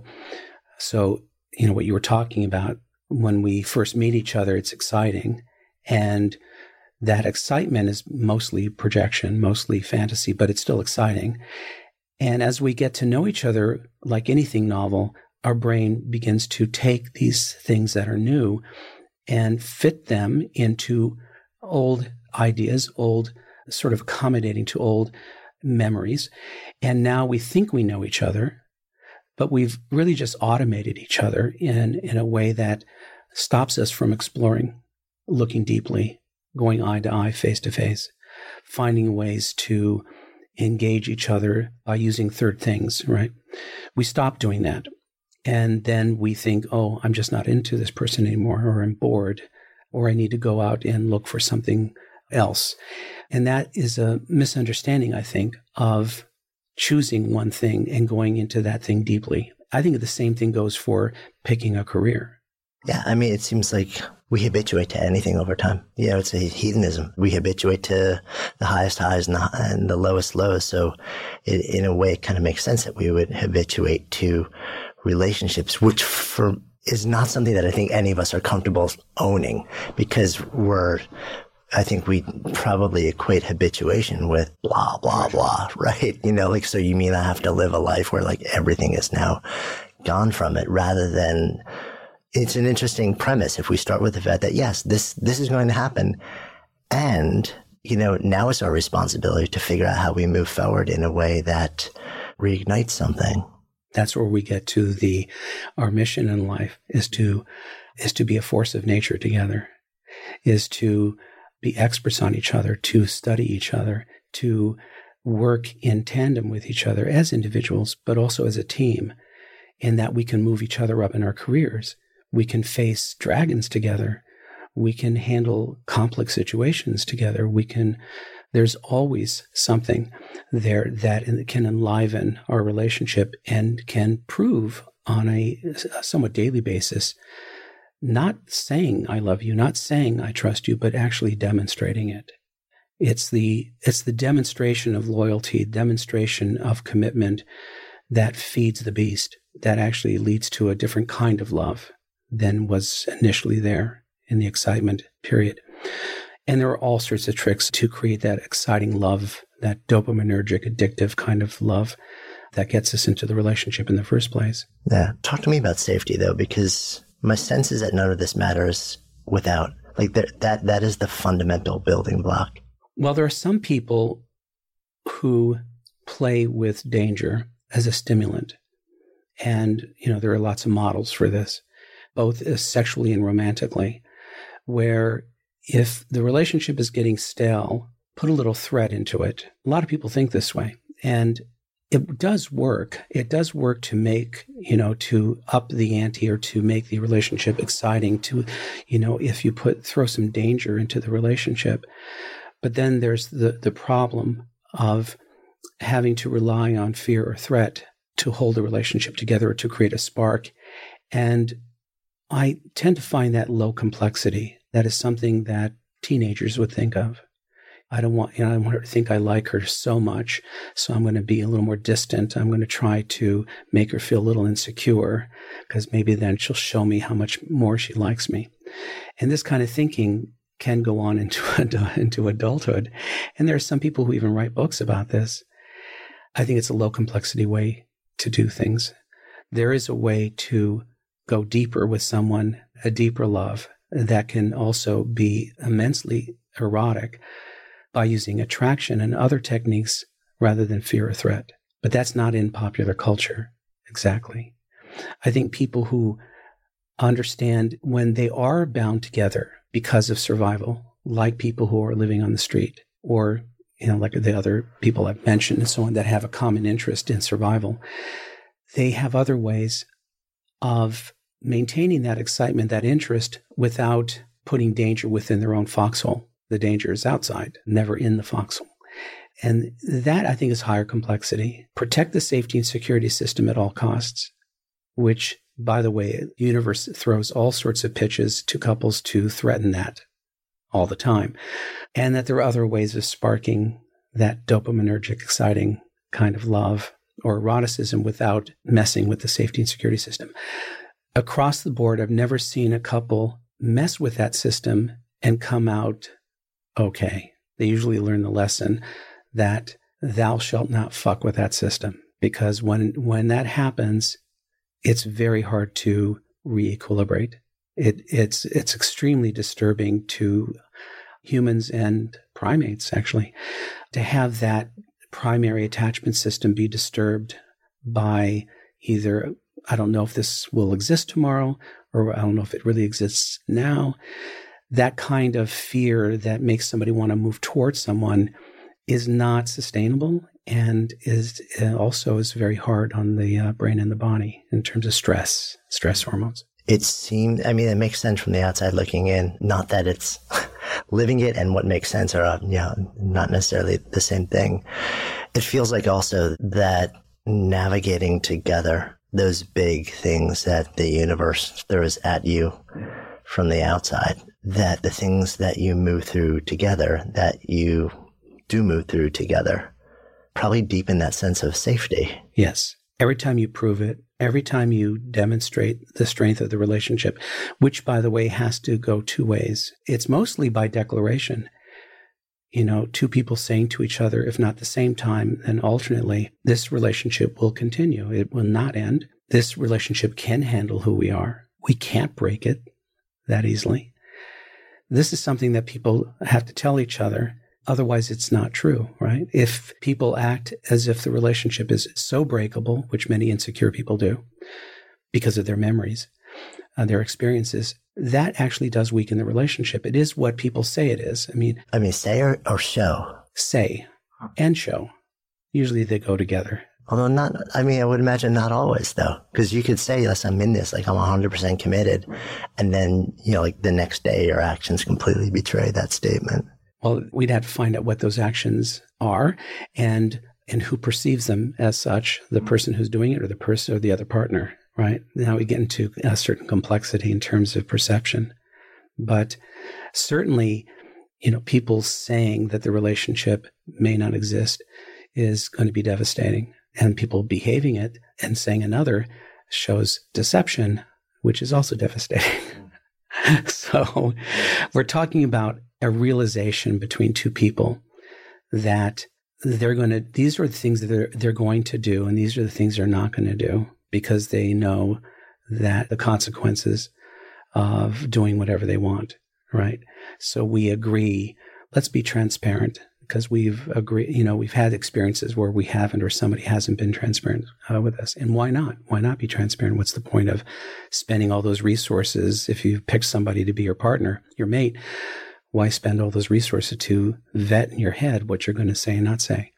S1: so you know what you were talking about. When we first meet each other, it's exciting, and that excitement is mostly projection, mostly fantasy, but it's still exciting. And as we get to know each other, like anything novel, our brain begins to take these things that are new and fit them into old ideas, old, sort of accommodating to old memories. And now we think we know each other, but we've really just automated each other in, in a way that stops us from exploring, looking deeply, going eye to eye, face to face, finding ways to engage each other by using third things, right? We stop doing that. And then we think, oh, I'm just not into this person anymore, or I'm bored. or I need to go out and look for something else. And that is a misunderstanding, I think, of choosing one thing and going into that thing deeply. I think the same thing goes for picking a career.
S2: Yeah, I mean, it seems like we habituate to anything over time. You know, it's a hedonism. We habituate to the highest highs and the, and the lowest lows. So it, in a way, it kind of makes sense that we would habituate to relationships, which for is not something that I think any of us are comfortable owning, because we're, I think we probably equate habituation with blah, blah, blah, right? You know, like, so you mean I have to live a life where like everything is now gone from it, rather than, it's an interesting premise if we start with the fact that yes, this, this is going to happen. And, you know, now it's our responsibility to figure out how we move forward in a way that reignites something.
S1: That's where we get to the, our mission in life is to, is to be a force of nature together, is to be experts on each other, to study each other, to work in tandem with each other as individuals, but also as a team, in that we can move each other up in our careers. We can face dragons together. We can handle complex situations together. We can, there's always something there that can enliven our relationship and can prove on a, a somewhat daily basis, not saying I love you, not saying I trust you, but actually demonstrating it. It's the, it's the demonstration of loyalty, demonstration of commitment that feeds the beast, that actually leads to a different kind of love than was initially there in the excitement period. And there are all sorts of tricks to create that exciting love, that dopaminergic, addictive kind of love that gets us into the relationship in the first place.
S2: Yeah. Talk to me about safety, though, because my sense is that none of this matters without, like, there, that that is the fundamental building block.
S1: Well, there are some people who play with danger as a stimulant. And, you know, there are lots of models for this, both sexually and romantically, where if the relationship is getting stale, put a little threat into it. A lot of people think this way. And it does work. It does work to make, you know, to up the ante or to make the relationship exciting, to, you know, if you put, throw some danger into the relationship. But then there's the, the problem of having to rely on fear or threat to hold the relationship together or to create a spark. And I tend to find that low complexity. That is something that teenagers would think of. I don't want, you know, I want her to think I like her so much, so I'm going to be a little more distant. I'm going to try to make her feel a little insecure, because maybe then she'll show me how much more she likes me. And this kind of thinking can go on into, into adulthood. And there are some people who even write books about this. I think it's a low complexity way to do things. There is a way to go deeper with someone, a deeper love that can also be immensely erotic by using attraction and other techniques rather than fear or threat. But that's not in popular culture exactly. I think people who understand when they are bound together because of survival, like people who are living on the street, or, you know, like the other people I've mentioned and so on that have a common interest in survival, they have other ways of maintaining that excitement, that interest, without putting danger within their own foxhole. The danger is outside, never in the foxhole. And that, I think, is higher complexity. Protect the safety and security system at all costs, which, by the way, the universe throws all sorts of pitches to couples to threaten that all the time. And that there are other ways of sparking that dopaminergic, exciting kind of love or eroticism without messing with the safety and security system. Across the board, I've never seen a couple mess with that system and come out okay. They usually learn the lesson that thou shalt not fuck with that system, because when when that happens, it's very hard to re-equilibrate. It, it's it's extremely disturbing to humans and primates, actually, to have that primary attachment system be disturbed by either, I don't know if this will exist tomorrow, or I don't know if it really exists now. That kind of fear that makes somebody want to move towards someone is not sustainable, and is also is very hard on the uh, brain and the body in terms of stress, stress hormones.
S2: It seemed, I mean, it makes sense from the outside looking in, not that it's living it and what makes sense are, uh, you know, not necessarily the same thing. It feels like also that navigating together those big things that the universe throws at you from the outside, that the things that you move through together, that you do move through together, probably deepen that sense of safety.
S1: Yes. Every time you prove it, every time you demonstrate the strength of the relationship, which, by the way, has to go two ways. It's mostly by declaration. You know, two people saying to each other, if not at the same time, then alternately, this relationship will continue. It will not end. This relationship can handle who we are. We can't break it that easily. This is something that people have to tell each other. Otherwise, it's not true, right? If people act as if the relationship is so breakable, which many insecure people do because of their memories, uh, their experiences, that actually does weaken the relationship. It is what people say it is. I mean,
S2: I mean, say or, or show?
S1: Say and show. Usually they go together.
S2: Although not, I mean, I would imagine not always though, because you could say, yes, I'm in this, like I'm one hundred percent committed. And then, you know, like the next day your actions completely betray that statement.
S1: Well, we'd have to find out what those actions are and and who perceives them as such, the person who's doing it or the person or the other partner, right? Now we get into a certain complexity in terms of perception. But certainly, you know, people saying that the relationship may not exist is going to be devastating. And people behaving it and saying another shows deception, which is also devastating. So we're talking about a realization between two people that they're going to, these are the things that they're, they're going to do, and these are the things they're not going to do because they know that the consequences of doing whatever they want, right? So we agree, let's be transparent because we've agreed, you know, we've had experiences where we haven't or somebody hasn't been transparent uh, with us. And why not? Why not be transparent? What's the point of spending all those resources if you pick somebody to be your partner, your mate? Why spend all those resources to vet in your head what you're going to say and not say?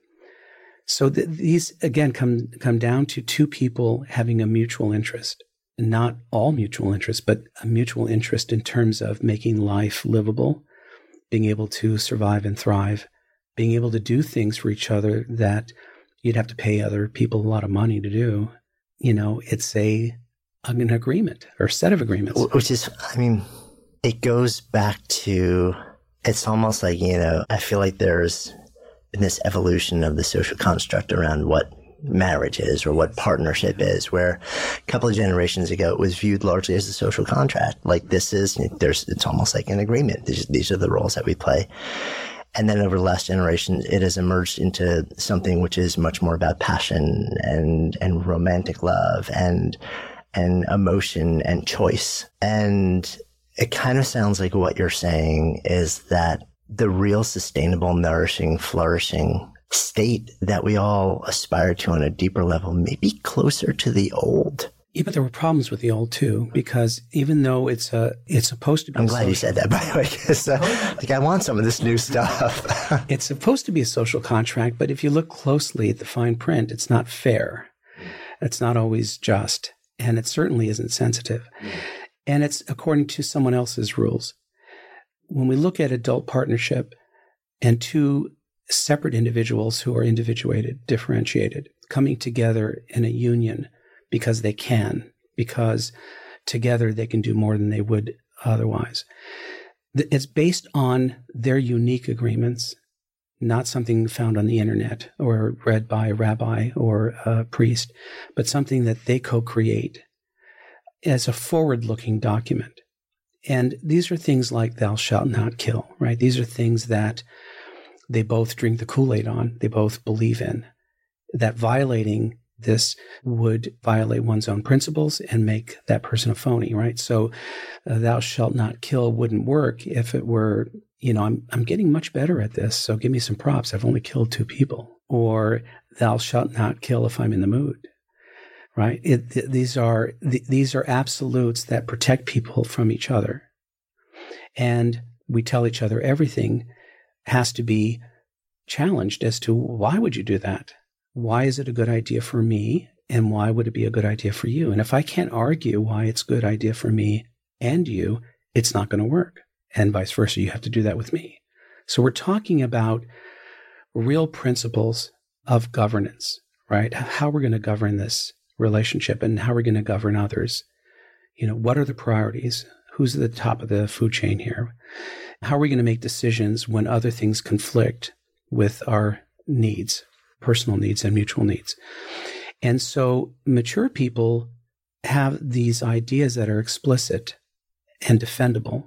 S1: So th- these, again, come come down to two people having a mutual interest. Not all mutual interest, but a mutual interest in terms of making life livable, being able to survive and thrive, being able to do things for each other that you'd have to pay other people a lot of money to do. You know, it's a an agreement or set of agreements.
S2: Which is, I mean, it goes back to, it's almost like, you know, I feel like there's in this evolution of the social construct around what marriage is or what partnership is, where a couple of generations ago it was viewed largely as a social contract. Like this is, there's, it's almost like an agreement. These, these are the roles that we play. And then over the last generation, it has emerged into something which is much more about passion and, and romantic love and, and emotion and choice. And it kind of sounds like what you're saying is that the real sustainable, nourishing, flourishing state that we all aspire to on a deeper level may be closer to the old.
S1: Yeah, but there were problems with the old too, because even though it's a, it's supposed to be.
S2: I'm glad social, you said that, by the way, because uh, like I want some of this new stuff.
S1: It's supposed to be a social contract, but if you look closely at the fine print, it's not fair. It's not always just, and it certainly isn't sensitive. And it's according to someone else's rules. When we look at adult partnership and two separate individuals who are individuated, differentiated, coming together in a union because they can, because together they can do more than they would otherwise. It's based on their unique agreements, not something found on the internet or read by a rabbi or a priest, but something that they co-create as a forward-looking document. And these are things like thou shalt not kill, right? These are things that they both drink the Kool-Aid on, they both believe in, that violating this would violate one's own principles and make that person a phony, right? So uh, thou shalt not kill wouldn't work if it were, you know, I'm I'm getting much better at this, so give me some props. I've only killed two people. Or thou shalt not kill if I'm in the mood, right? It, th- these are th- these are absolutes that protect people from each other. And we tell each other everything has to be challenged as to why would you do that? Why is it a good idea for me And why would it be a good idea for you? And if I can't argue why it's a good idea for me and you, it's not going to work. And vice versa, you have to do that with me. So we're talking about real principles of governance, right? How we're going to govern this relationship and how we're going to govern others. You know, what are the priorities? Who's at the top of the food chain here? How are we going to make decisions when other things conflict with our needs, personal needs and mutual needs? And so mature people have these ideas that are explicit and defendable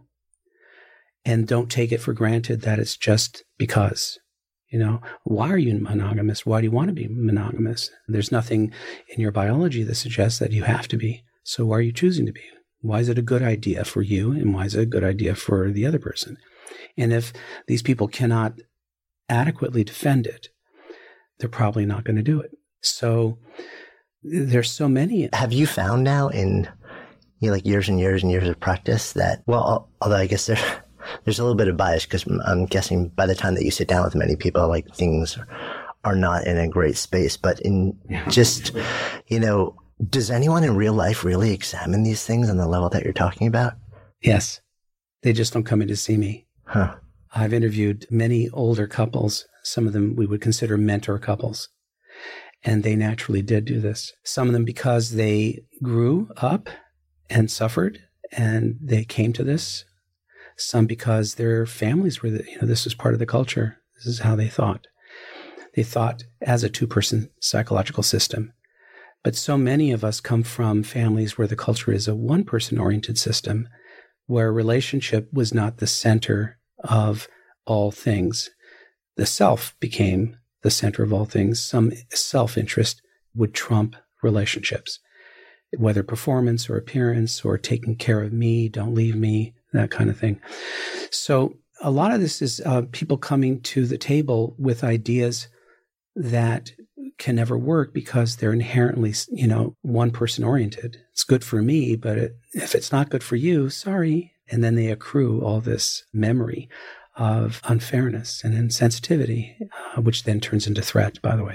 S1: and don't take it for granted that it's just because. You know, why are you monogamous? Why do you want to be monogamous? There's nothing in your biology that suggests that you have to be. So why are you choosing to be? Why is it a good idea for you? And why is it a good idea for the other person? And if these people cannot adequately defend it, they're probably not going to do it. So there's so many.
S2: Have you found now in you know, like years and years and years of practice that, well, although I guess there, there's a little bit of bias because I'm guessing by the time that you sit down with many people, like things are not in a great space, but in just, you know, does anyone in real life really examine these things on the level that you're talking about?
S1: Yes. They just don't come in to see me.
S2: Huh.
S1: I've interviewed many older couples. Some of them we would consider mentor couples. And they naturally did do this. Some of them because they grew up and suffered and they came to this. Some because their families were, the, you know, this was part of the culture. This is how they thought. They thought as a two-person psychological system. But so many of us come from families where the culture is a one-person oriented system, where relationship was not the center of all things. The self became the center of all things. Some self-interest would trump relationships, whether performance or appearance or taking care of me, don't leave me, that kind of thing. So a lot of this is uh, people coming to the table with ideas that can never work because they're inherently, you know, one-person oriented. It's good for me, but it, if it's not good for you, sorry. And then they accrue all this memory of unfairness and insensitivity, uh, which then turns into threat, by the way.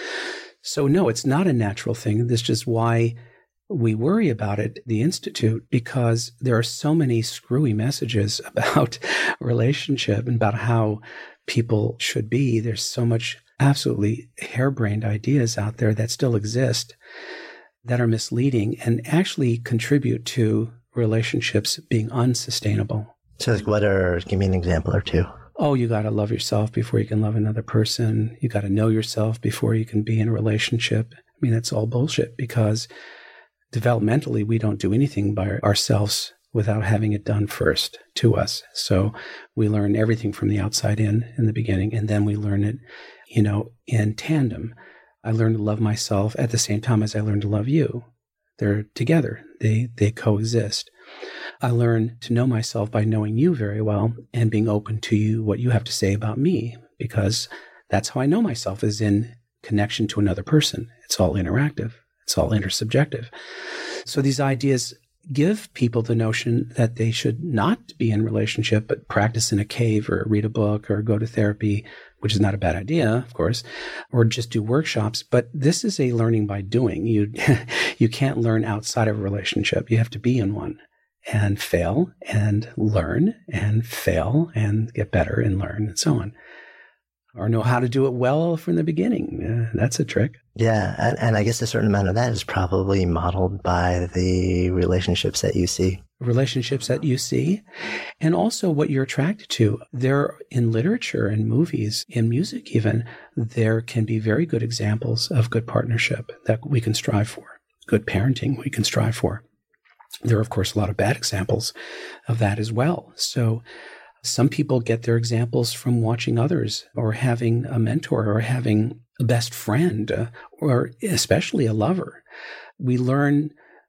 S1: So no, it's not a natural thing. This is why we worry about it, the Institute, because there are so many screwy messages about relationship and about how people should be. There's so much absolutely harebrained ideas out there that still exist that are misleading and actually contribute to relationships being unsustainable.
S2: So like what are, give me an example or two.
S1: Oh, you got to love yourself before you can love another person. You got to know yourself before you can be in a relationship. I mean, that's all bullshit because developmentally, we don't do anything by ourselves without having it done first to us. So we learn everything from the outside in in the beginning, and then we learn it, you know, in tandem. I learned to love myself at the same time as I learned to love you. They're together. They they coexist. I learn to know myself by knowing you very well and being open to you, what you have to say about me, because that's how I know myself, is in connection to another person. It's all interactive. It's all intersubjective. So these ideas give people the notion that they should not be in relationship, but practice in a cave or read a book or go to therapy, which is not a bad idea, of course, or just do workshops. But this is a learning by doing. You, you can't learn outside of a relationship. You have to be in one and fail and learn and fail and get better and learn and so on. Or know how to do it well from the beginning. Uh, that's a trick.
S2: Yeah. And, and I guess a certain amount of that is probably modeled by the relationships that you see.
S1: Relationships that you see, and also what you're attracted to. There, in literature and movies, in music even, there can be very good examples of good partnership that we can strive for. Good parenting we can strive for. There are, of course, a lot of bad examples of that as well. So some people get their examples from watching others or having a mentor or having a best friend uh, or especially a lover. We learn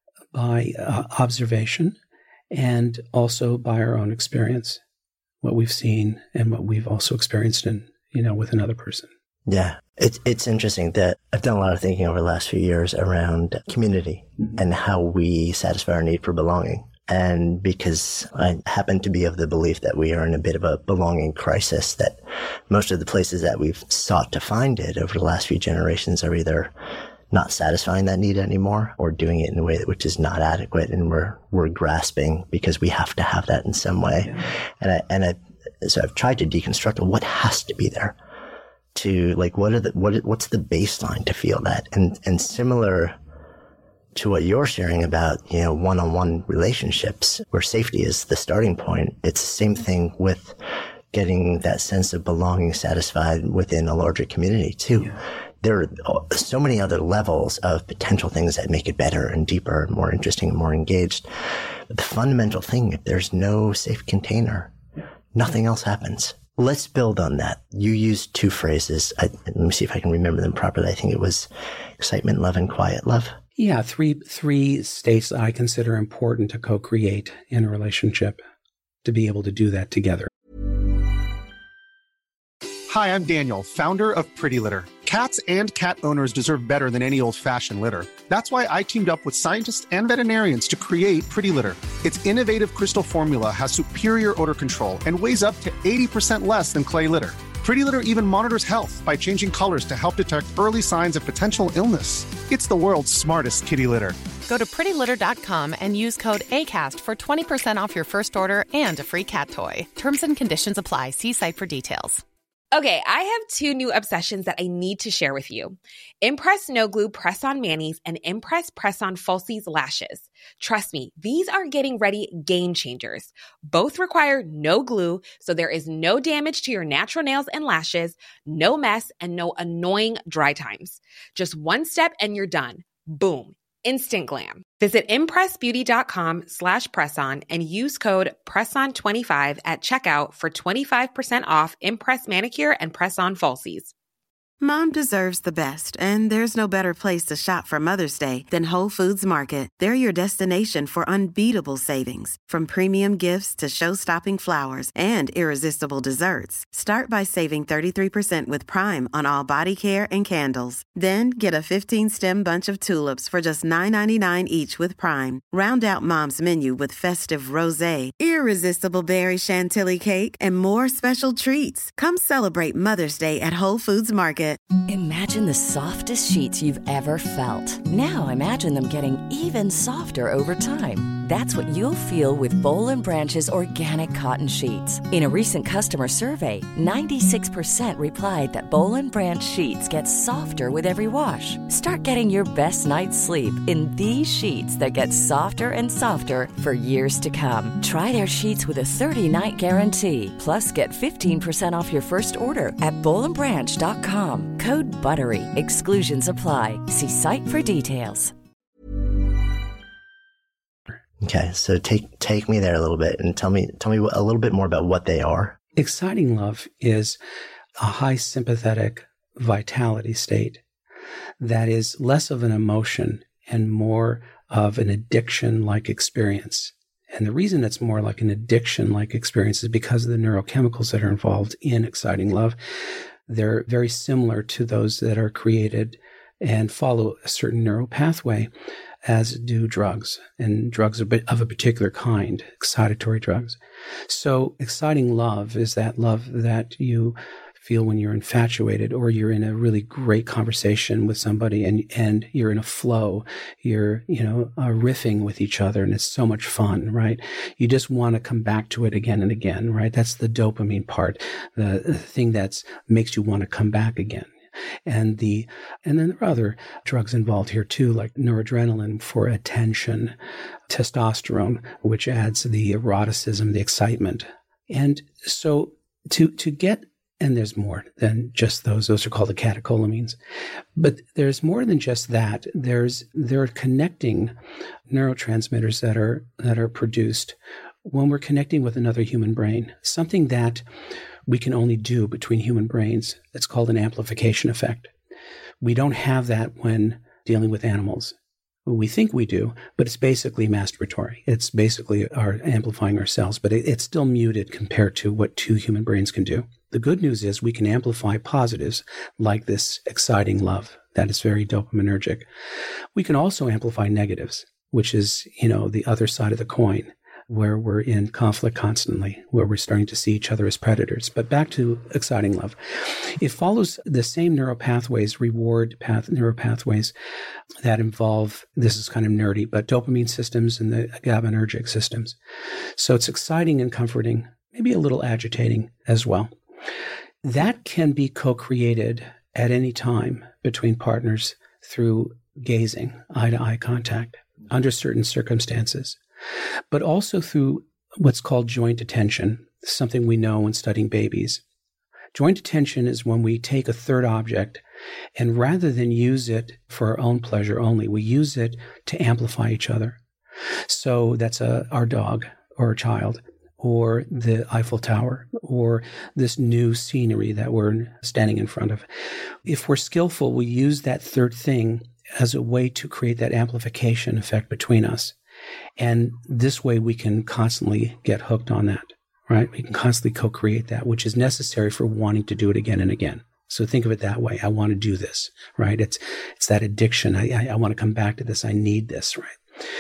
S1: by uh, observation and also by our own experience, what we've seen and what we've also experienced in, you know, with another person.
S2: Yeah. It's, it's interesting that I've done a lot of thinking over the last few years around community mm-hmm. and how we satisfy our need for belonging. And because I happen to be of the belief that we are in a bit of a belonging crisis, that most of the places that we've sought to find it over the last few generations are either not satisfying that need anymore, or doing it in a way that which is not adequate, and we're we're grasping because we have to have that in some way. Yeah. And I and I so I've tried to deconstruct what has to be there to like what are the what what's the baseline to feel that, and and similar to what you're sharing about, you know, one-on-one relationships where safety is the starting point. It's the same thing with getting that sense of belonging satisfied within a larger community too. Yeah. There are so many other levels of potential things that make it better and deeper and more interesting and more engaged. But the fundamental thing, if there's no safe container, nothing else happens. Let's build on that. You used two phrases. I, let me see if I can remember them properly. I think it was excitement, love, and quiet love.
S1: Yeah, three three states that I consider important to co-create in a relationship, to be able to do that together.
S6: Hi, I'm Daniel, founder of Pretty Litter. Cats and cat owners deserve better than any old-fashioned litter. That's why I teamed up with scientists and veterinarians to create Pretty Litter. Its innovative crystal formula has superior odor control and weighs up to eighty percent less than clay litter. Pretty Litter even monitors health by changing colors to help detect early signs of potential illness. It's the world's smartest kitty litter.
S7: Go to pretty litter dot com and use code ACAST for twenty percent off your first order and a free cat toy. Terms and conditions apply. See site for details.
S8: Okay, I have two new obsessions that I need to share with you. Impress No Glue Press-On Manis and Impress Press-On Falsies Lashes. Trust me, these are getting ready game changers. Both require no glue, so there is no damage to your natural nails and lashes, no mess, and no annoying dry times. Just one step and you're done. Boom. Instant glam. Visit impressbeauty.com slash presson and use code presson twenty-five at checkout for twenty-five percent off Impress Manicure and Press-On Falsies.
S9: Mom deserves the best, and there's no better place to shop for Mother's Day than Whole Foods Market. They're your destination for unbeatable savings, from premium gifts to show-stopping flowers and irresistible desserts. Start by saving thirty-three percent with Prime on all body care and candles. Then get a fifteen-stem bunch of tulips for just nine ninety-nine each with Prime. Round out Mom's menu with festive rosé, irresistible berry chantilly cake, and more special treats. Come celebrate Mother's Day at Whole Foods Market.
S10: Imagine the softest sheets you've ever felt. Now imagine them getting even softer over time. That's what you'll feel with Boll and Branch's organic cotton sheets. In a recent customer survey, ninety-six percent replied that Boll and Branch sheets get softer with every wash. Start getting your best night's sleep in these sheets that get softer and softer for years to come. Try their sheets with a thirty-night guarantee. Plus, get fifteen percent off your first order at boll and branch dot com. Code BUTTERY. Exclusions apply. See site for details.
S2: Okay, so take take me there a little bit and tell me tell me a little bit more about what they are.
S1: Exciting love is a high sympathetic vitality state that is less of an emotion and more of an addiction-like experience. And the reason it's more like an addiction-like experience is because of the neurochemicals that are involved in exciting love. They're very similar to those that are created and follow a certain neural pathway, as do drugs, and drugs of a particular kind, excitatory drugs. So exciting love is that love that you feel when you're infatuated or you're in a really great conversation with somebody and and you're in a flow, you're, you know, uh, riffing with each other and it's so much fun, right? You just want to come back to it again and again, right? That's the dopamine part, the, the thing that makes you want to come back again. And the, and then there are other drugs involved here too, like noradrenaline for attention, testosterone, which adds the eroticism, the excitement. And so to, to get, and there's more than just those, those are called the catecholamines, but there's more than just that. There's, there are connecting neurotransmitters that are, that are produced when we're connecting with another human brain, something that we can only do between human brains. It's called an amplification effect. We don't have that when dealing with animals. We think we do, but it's basically masturbatory. It's basically our amplifying ourselves, but it, it's still muted compared to what two human brains can do. The good news is we can amplify positives like this exciting love that is very dopaminergic. We can also amplify negatives, which is, you know, the other side of the coin, where we're in conflict constantly, where we're starting to see each other as predators. But back to exciting love. It follows the same neuropathways, reward path neuropathways that involve, this is kind of nerdy, but dopamine systems and the GABAergic systems. So it's exciting and comforting, maybe a little agitating as well. That can be co-created at any time between partners through gazing, eye-to-eye contact, under certain circumstances, but also through what's called joint attention, something we know when studying babies. Joint attention is when we take a third object and rather than use it for our own pleasure only, we use it to amplify each other. So that's a, our dog or a child, or the Eiffel Tower, or this new scenery that we're standing in front of. If we're skillful, we use that third thing as a way to create that amplification effect between us. And this way we can constantly get hooked on that, right? We can constantly co-create that, which is necessary for wanting to do it again and again. So think of it that way. I want to do this, right? It's it's that addiction. I, I, I want to come back to this. I need this, right?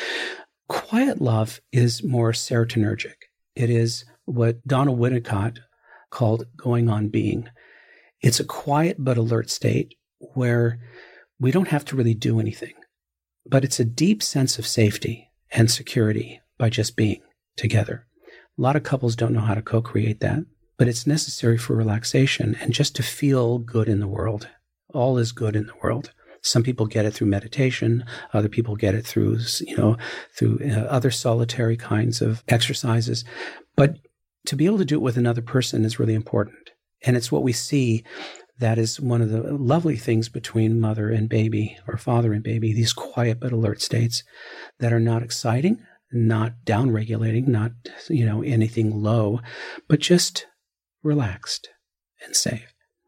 S1: Quiet love is more serotonergic. It is what Donald Winnicott called going on being. It's a quiet but alert state where we don't have to really do anything, but it's a deep sense of safety and security by just being together. A lot of couples don't know how to co-create that, but it's necessary for relaxation and just to feel good in the world. All is good in the world. Some people get it through meditation. Other people get it through, you know, through uh, other solitary kinds of exercises. But to be able to do it with another person is really important. And it's what we see that is one of the lovely things between mother and baby or father and baby, these quiet but alert states that are not exciting, not downregulating, not, you know, anything low, but just relaxed and safe.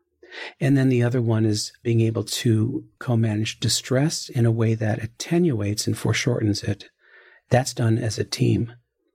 S1: And then the other one is being able to co-manage distress in a way that attenuates and foreshortens it. That's done as a team.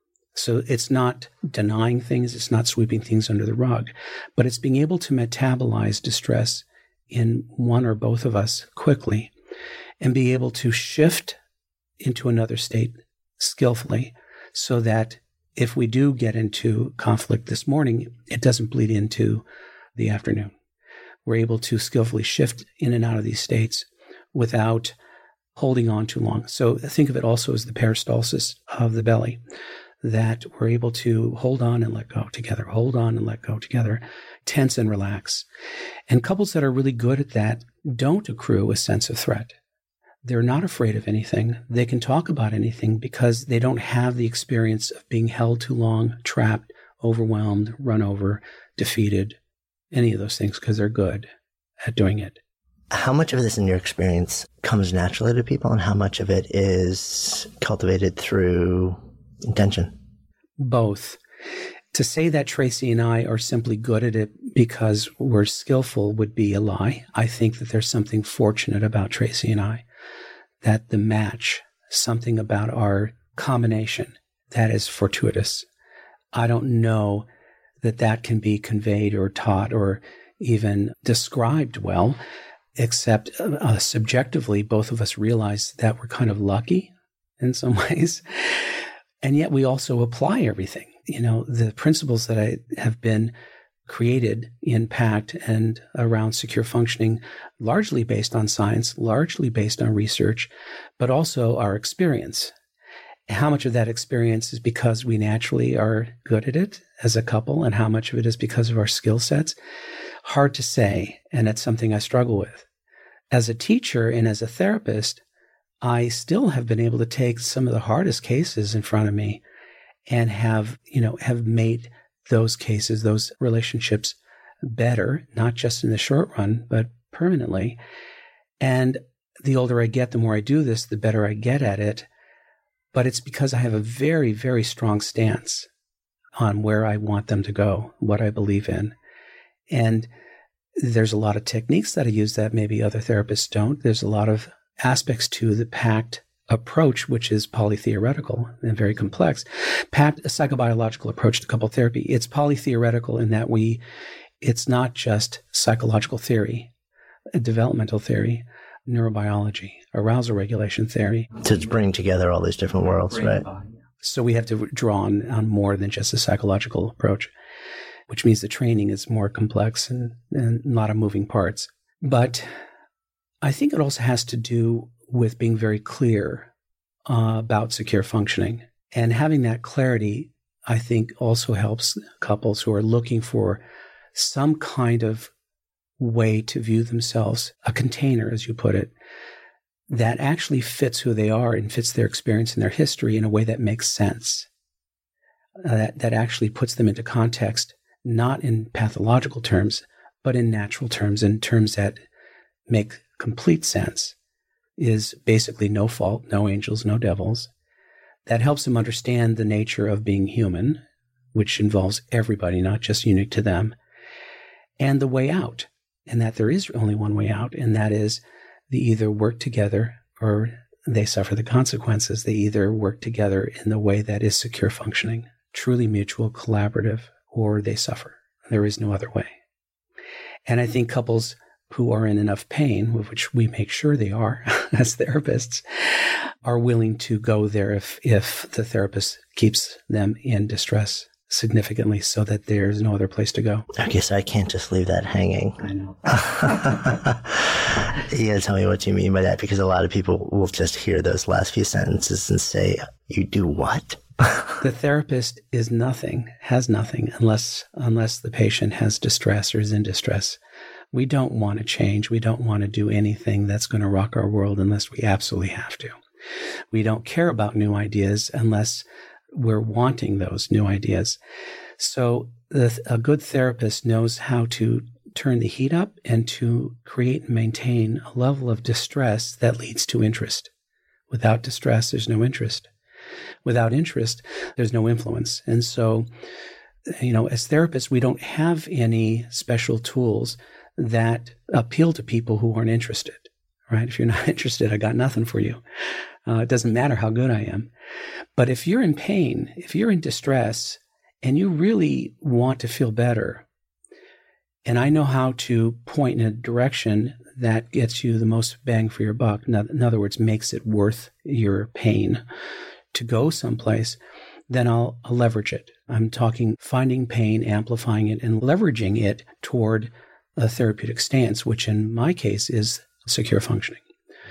S1: So it's not denying things, it's not sweeping things under the rug, but it's being able to metabolize distress in one or both of us quickly and be able to shift into another state skillfully so that if we do get into conflict this morning, it doesn't bleed into the afternoon. We're able to skillfully shift in and out of these states without holding on too long. So think of it also as the peristalsis of the belly, that we're able to hold on and let go together, hold on and let go together, tense and relax. And couples that are really good at that don't accrue a sense of threat. They're not afraid of anything. They can talk about anything because they don't have the experience of being held too long, trapped, overwhelmed, run over, defeated, any of those things, because they're good at doing it.
S2: How much of this, in your experience, comes naturally to people, and how much of it is cultivated through intention?
S1: Both. To say that Tracy and I are simply good at it because we're skillful would be a lie. I think that there's something fortunate about Tracy and I, that the match, something about our combination, that is fortuitous. I don't know that that can be conveyed or taught or even described well, except uh, subjectively, both of us realize that we're kind of lucky in some ways. And yet we also apply everything. You know, the principles that I have been created in PACT and around secure functioning, largely based on science, largely based on research, but also our experience. How much of that experience is because we naturally are good at it as a couple, and how much of it is because of our skill sets? Hard to say, and it's something I struggle with. As a teacher and as a therapist, I still have been able to take some of the hardest cases in front of me and have, you know, have made those cases, those relationships better, not just in the short run, but permanently. And the older I get, the more I do this, the better I get at it. But it's because I have a very, very strong stance on where I want them to go, what I believe in. And there's a lot of techniques that I use that maybe other therapists don't. There's a lot of aspects to the PACT approach, which is polytheoretical and very complex. PACT, a psychobiological approach to couple therapy, it's polytheoretical in that we, it's not just psychological theory, developmental theory, neurobiology, arousal regulation theory.
S2: To bring together all these different worlds, right?
S1: So we have to draw on, on more than just a psychological approach, which means the training is more complex and, and a lot of moving parts. But I think it also has to do with being very clear uh, about secure functioning. And having that clarity, I think, also helps couples who are looking for some kind of way to view themselves, a container, as you put it, that actually fits who they are and fits their experience and their history in a way that makes sense, uh, that, that actually puts them into context, not in pathological terms, but in natural terms, in terms that make complete sense, is basically no fault, no angels, no devils. That helps them understand the nature of being human, which involves everybody, not just unique to them, and the way out, and that there is only one way out, and that is they either work together or they suffer the consequences. They either work together in the way that is secure functioning, truly mutual, collaborative, or they suffer. There is no other way. And I think couples who are in enough pain, which we make sure they are as therapists, are willing to go there if, if the therapist keeps them in distress significantly so that there's no other place to go.
S2: Okay, so I can't just leave that hanging.
S1: I know.
S2: You gotta tell me what you mean by that, because a lot of people will just hear those last few sentences and say, you do what?
S1: The therapist is nothing, has nothing, unless unless the patient has distress or is in distress. We don't want to change. We don't want to do anything that's going to rock our world unless we absolutely have to. We don't care about new ideas unless we're wanting those new ideas. So the, a good therapist knows how to turn the heat up and to create and maintain a level of distress that leads to interest. Without distress, there's no interest. Without interest, there's no influence. And so, you know, as therapists, we don't have any special tools that appeal to people who aren't interested, right? If you're not interested, I got nothing for you. Uh, it doesn't matter how good I am. But if you're in pain, if you're in distress, and you really want to feel better, and I know how to point in a direction that gets you the most bang for your buck, in other words, makes it worth your pain to go someplace, then I'll, I'll leverage it. I'm talking finding pain, amplifying it, and leveraging it toward a therapeutic stance, which in my case is secure functioning.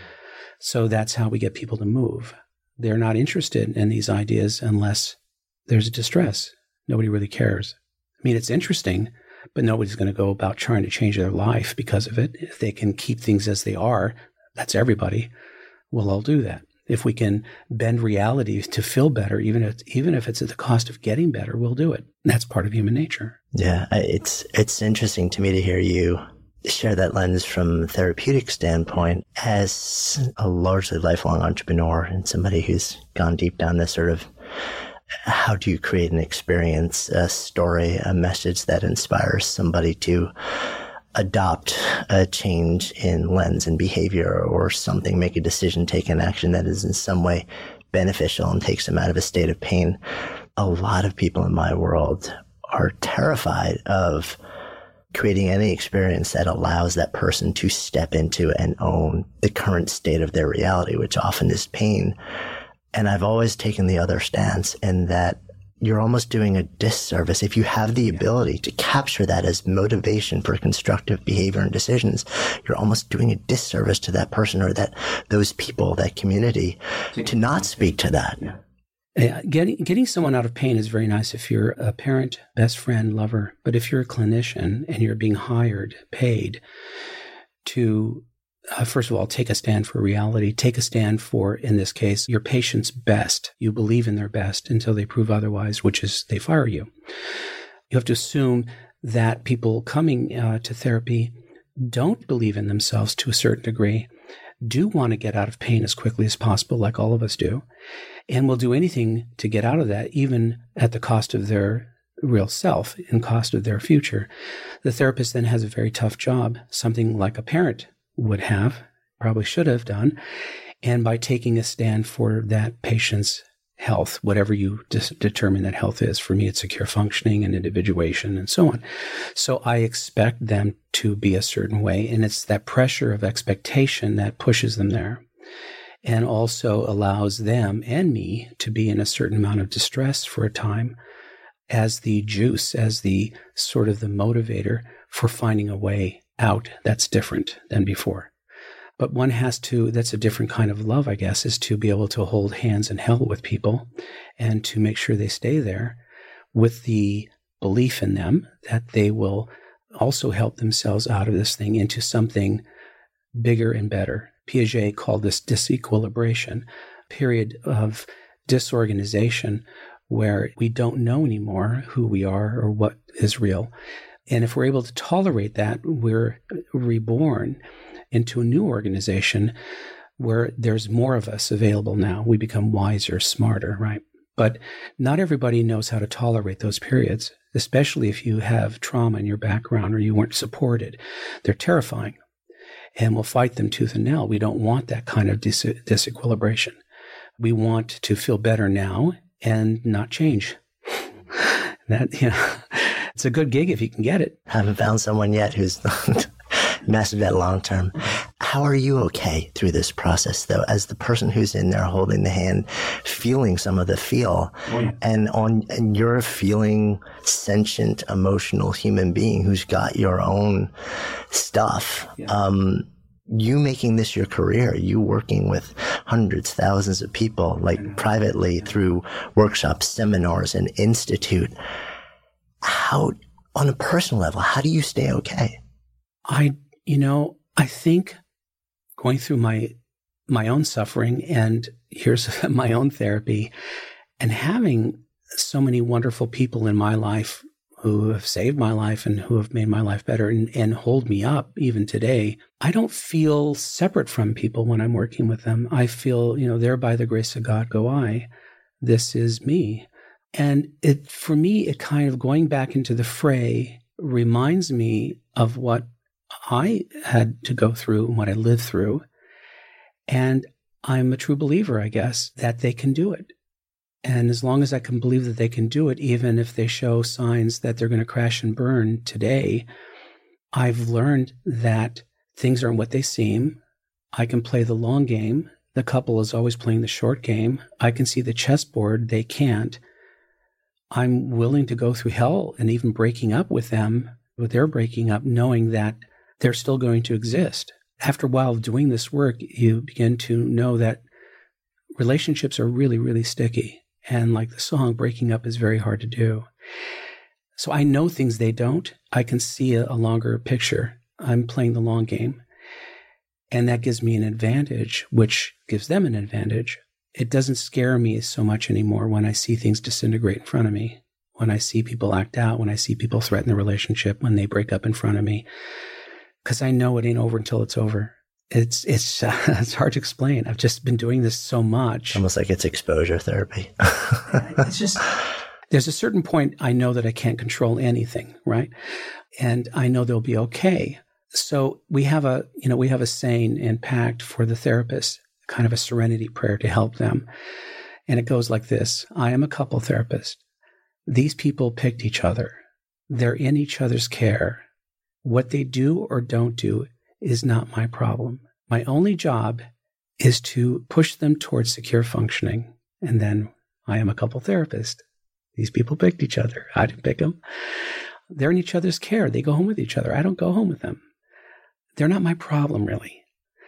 S1: So that's how we get people to move. They're not interested in these ideas unless there's distress. Nobody really cares. I mean, it's interesting, but nobody's going to go about trying to change their life because of it. If they can keep things as they are, that's everybody. We'll all do that. If we can bend reality to feel better, even if, even if it's at the cost of getting better, we'll do it. That's part of human nature.
S2: Yeah, it's it's interesting to me to hear you share that lens from a therapeutic standpoint as a largely lifelong entrepreneur and somebody who's gone deep down this sort of how do you create an experience, a story, a message that inspires somebody to adopt a change in lens and behavior or something, make a decision, take an action that is in some way beneficial and takes them out of a state of pain. A lot of people in my world are terrified of creating any experience that allows that person to step into and own the current state of their reality, which often is pain. And I've always taken the other stance in that you're almost doing a disservice if you have the ability to capture that as motivation for constructive behavior and decisions. You're almost doing a disservice to that person or that those people, that community, to not speak to that.
S1: Yeah. Yeah, getting getting someone out of pain is very nice if you're a parent, best friend, lover. But if you're a clinician and you're being hired, paid to, uh, first of all, take a stand for reality, take a stand for, in this case, your patient's best. You believe in their best until they prove otherwise, which is they fire you. You have to assume that people coming uh, to therapy don't believe in themselves to a certain degree, do want to get out of pain as quickly as possible, like all of us do, and will do anything to get out of that, even at the cost of their real self and cost of their future. The therapist then has a very tough job, something like a parent would have, probably should have done, and by taking a stand for that patient's health, whatever you dis- determine that health is. For me, it's secure functioning and individuation and so on. So I expect them to be a certain way, and it's that pressure of expectation that pushes them there. and also allows them and me to be in a certain amount of distress for a time as the juice, as the sort of the motivator for finding a way out that's different than before. But one has to, that's a different kind of love, I guess, is to be able to hold hands in hell with people and to make sure they stay there with the belief in them that they will also help themselves out of this thing into something bigger and better. Piaget called this disequilibration, a period of disorganization where we don't know anymore who we are or what is real. And if we're able to tolerate that, we're reborn into a new organization where there's more of us available now. We become wiser, smarter, right? But not everybody knows how to tolerate those periods, especially if you have trauma in your background or you weren't supported. They're terrifying, and we'll fight them tooth and nail. We don't want that kind of dis- disequilibration. We want to feel better now and not change. That, you know, it's a good gig if you can get it.
S2: Haven't found someone yet who's mastered that long term. How are you okay through this process, though, as the person who's in there holding the hand, feeling some of the feel, oh, yeah. and on and you're a feeling sentient, emotional human being who's got your own stuff. Yeah. Um, you making this your career, you working with hundreds, thousands of people, like privately through workshops, seminars, and institute. How, on a personal level, how do you stay okay?
S1: I, you know, I think going through my my own suffering, and here's my own therapy, and having so many wonderful people in my life who have saved my life and who have made my life better and, and hold me up even today, I don't feel separate from people when I'm working with them. I feel, you know, there by the grace of God go I. This is me. And it, for me, it kind of going back into the fray reminds me of what I had to go through and what I lived through. And I'm a true believer, I guess, that they can do it. And as long as I can believe that they can do it, even if they show signs that they're going to crash and burn today, I've learned that things aren't what they seem. I can play the long game. The couple is always playing the short game. I can see the chessboard. They can't. I'm willing to go through hell and even breaking up with them, with their breaking up, knowing that they're still going to exist. After a while of doing this work, you begin to know that relationships are really, really sticky. And like the song, breaking up is very hard to do. So I know things they don't. I can see a, a longer picture. I'm playing the long game. And that gives me an advantage, which gives them an advantage. It doesn't scare me so much anymore when I see things disintegrate in front of me, when I see people act out, when I see people threaten the relationship, when they break up in front of me. Because I know it ain't over until it's over. It's it's uh, it's hard to explain. I've just been doing this so much.
S2: Almost like it's exposure therapy.
S1: It's just, there's a certain point I know that I can't control anything, right? And I know they'll be okay. So we have a, you know, we have a saying and pact for the therapist, kind of a serenity prayer to help them. And it goes like this. I am a couple therapist. These people picked each other. They're in each other's care. What they do or don't do is not my problem. My only job is to push them towards secure functioning. And then I am a couple therapist. These people picked each other. I didn't pick them. They're in each other's care. They go home with each other. I don't go home with them. They're not my problem, really.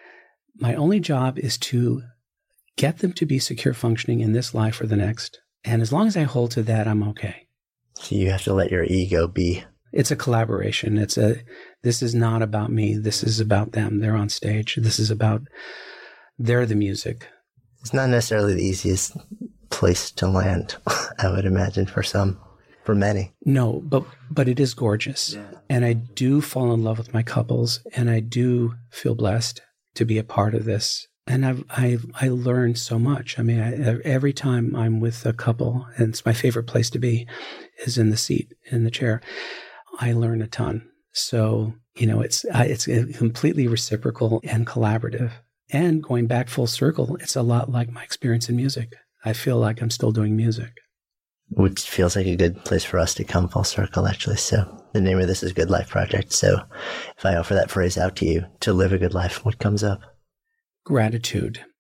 S1: My only job is to get them to be secure functioning in this life or the next. And as long as I hold to that, I'm okay.
S2: So you have to let your ego be.
S1: It's a collaboration. It's a, this is not about me. This is about them. They're on stage. This is about, they're the music.
S2: It's not necessarily the easiest place to land, I would imagine, for some, for many.
S1: No, but, but it is gorgeous. Yeah. And I do fall in love with my couples, and I do feel blessed to be a part of this. And I've, I've, I learned so much. I mean, I, every time I'm with a couple, and it's my favorite place to be, is in the seat, in the chair. I learn a ton. So, you know, it's it's completely reciprocal and collaborative. And going back full circle, it's a lot like my experience in music. I feel like I'm still doing music.
S2: Which feels like a good place for us to come full circle, actually. So the name of this is Good Life Project. So if I offer that phrase out to you, to live a good life, what comes up?
S1: Gratitude.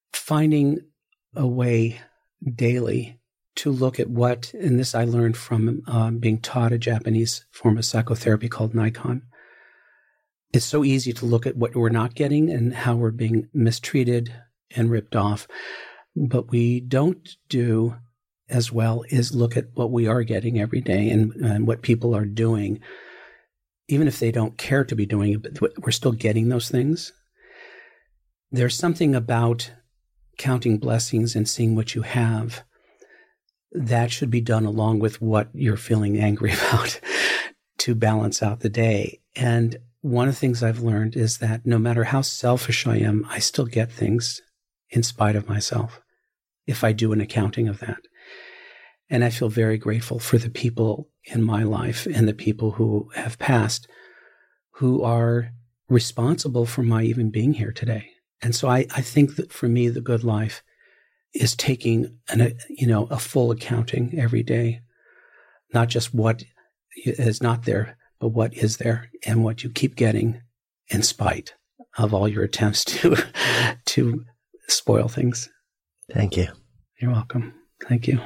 S1: finding a way daily to look at what, and this I learned from um, being taught a Japanese form of psychotherapy called Nikon. It's so easy to look at what we're not getting and how we're being mistreated and ripped off. But we don't do as well is look at what we are getting every day and, and what people are doing, even if they don't care to be doing it, but we're still getting those things. There's something about counting blessings and seeing what you have that should be done along with what you're feeling angry about to balance out the day. And one of the things I've learned is that no matter how selfish I am, I still get things in spite of myself if I do an accounting of that. And I feel very grateful for the people in my life and the people who have passed who are responsible for my even being here today. And so I, I think that for me, the good life is taking an, you know, a full accounting every day, not just what is not there, but what is there and what you keep getting in spite of all your attempts to, to spoil things.
S2: Thank you.
S1: You're welcome. Thank you.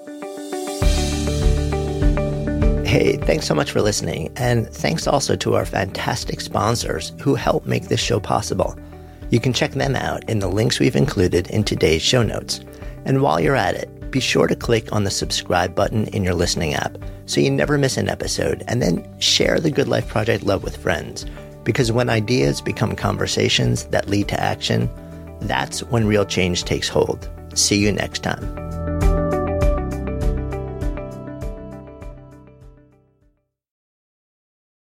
S2: Hey, thanks so much for listening. And thanks also to our fantastic sponsors who help make this show possible. You can check them out in the links we've included in today's show notes. And while you're at it, be sure to click on the subscribe button in your listening app so you never miss an episode, and then share the Good Life Project love with friends. Because when ideas become conversations that lead to action, that's when real change takes hold. See you next time.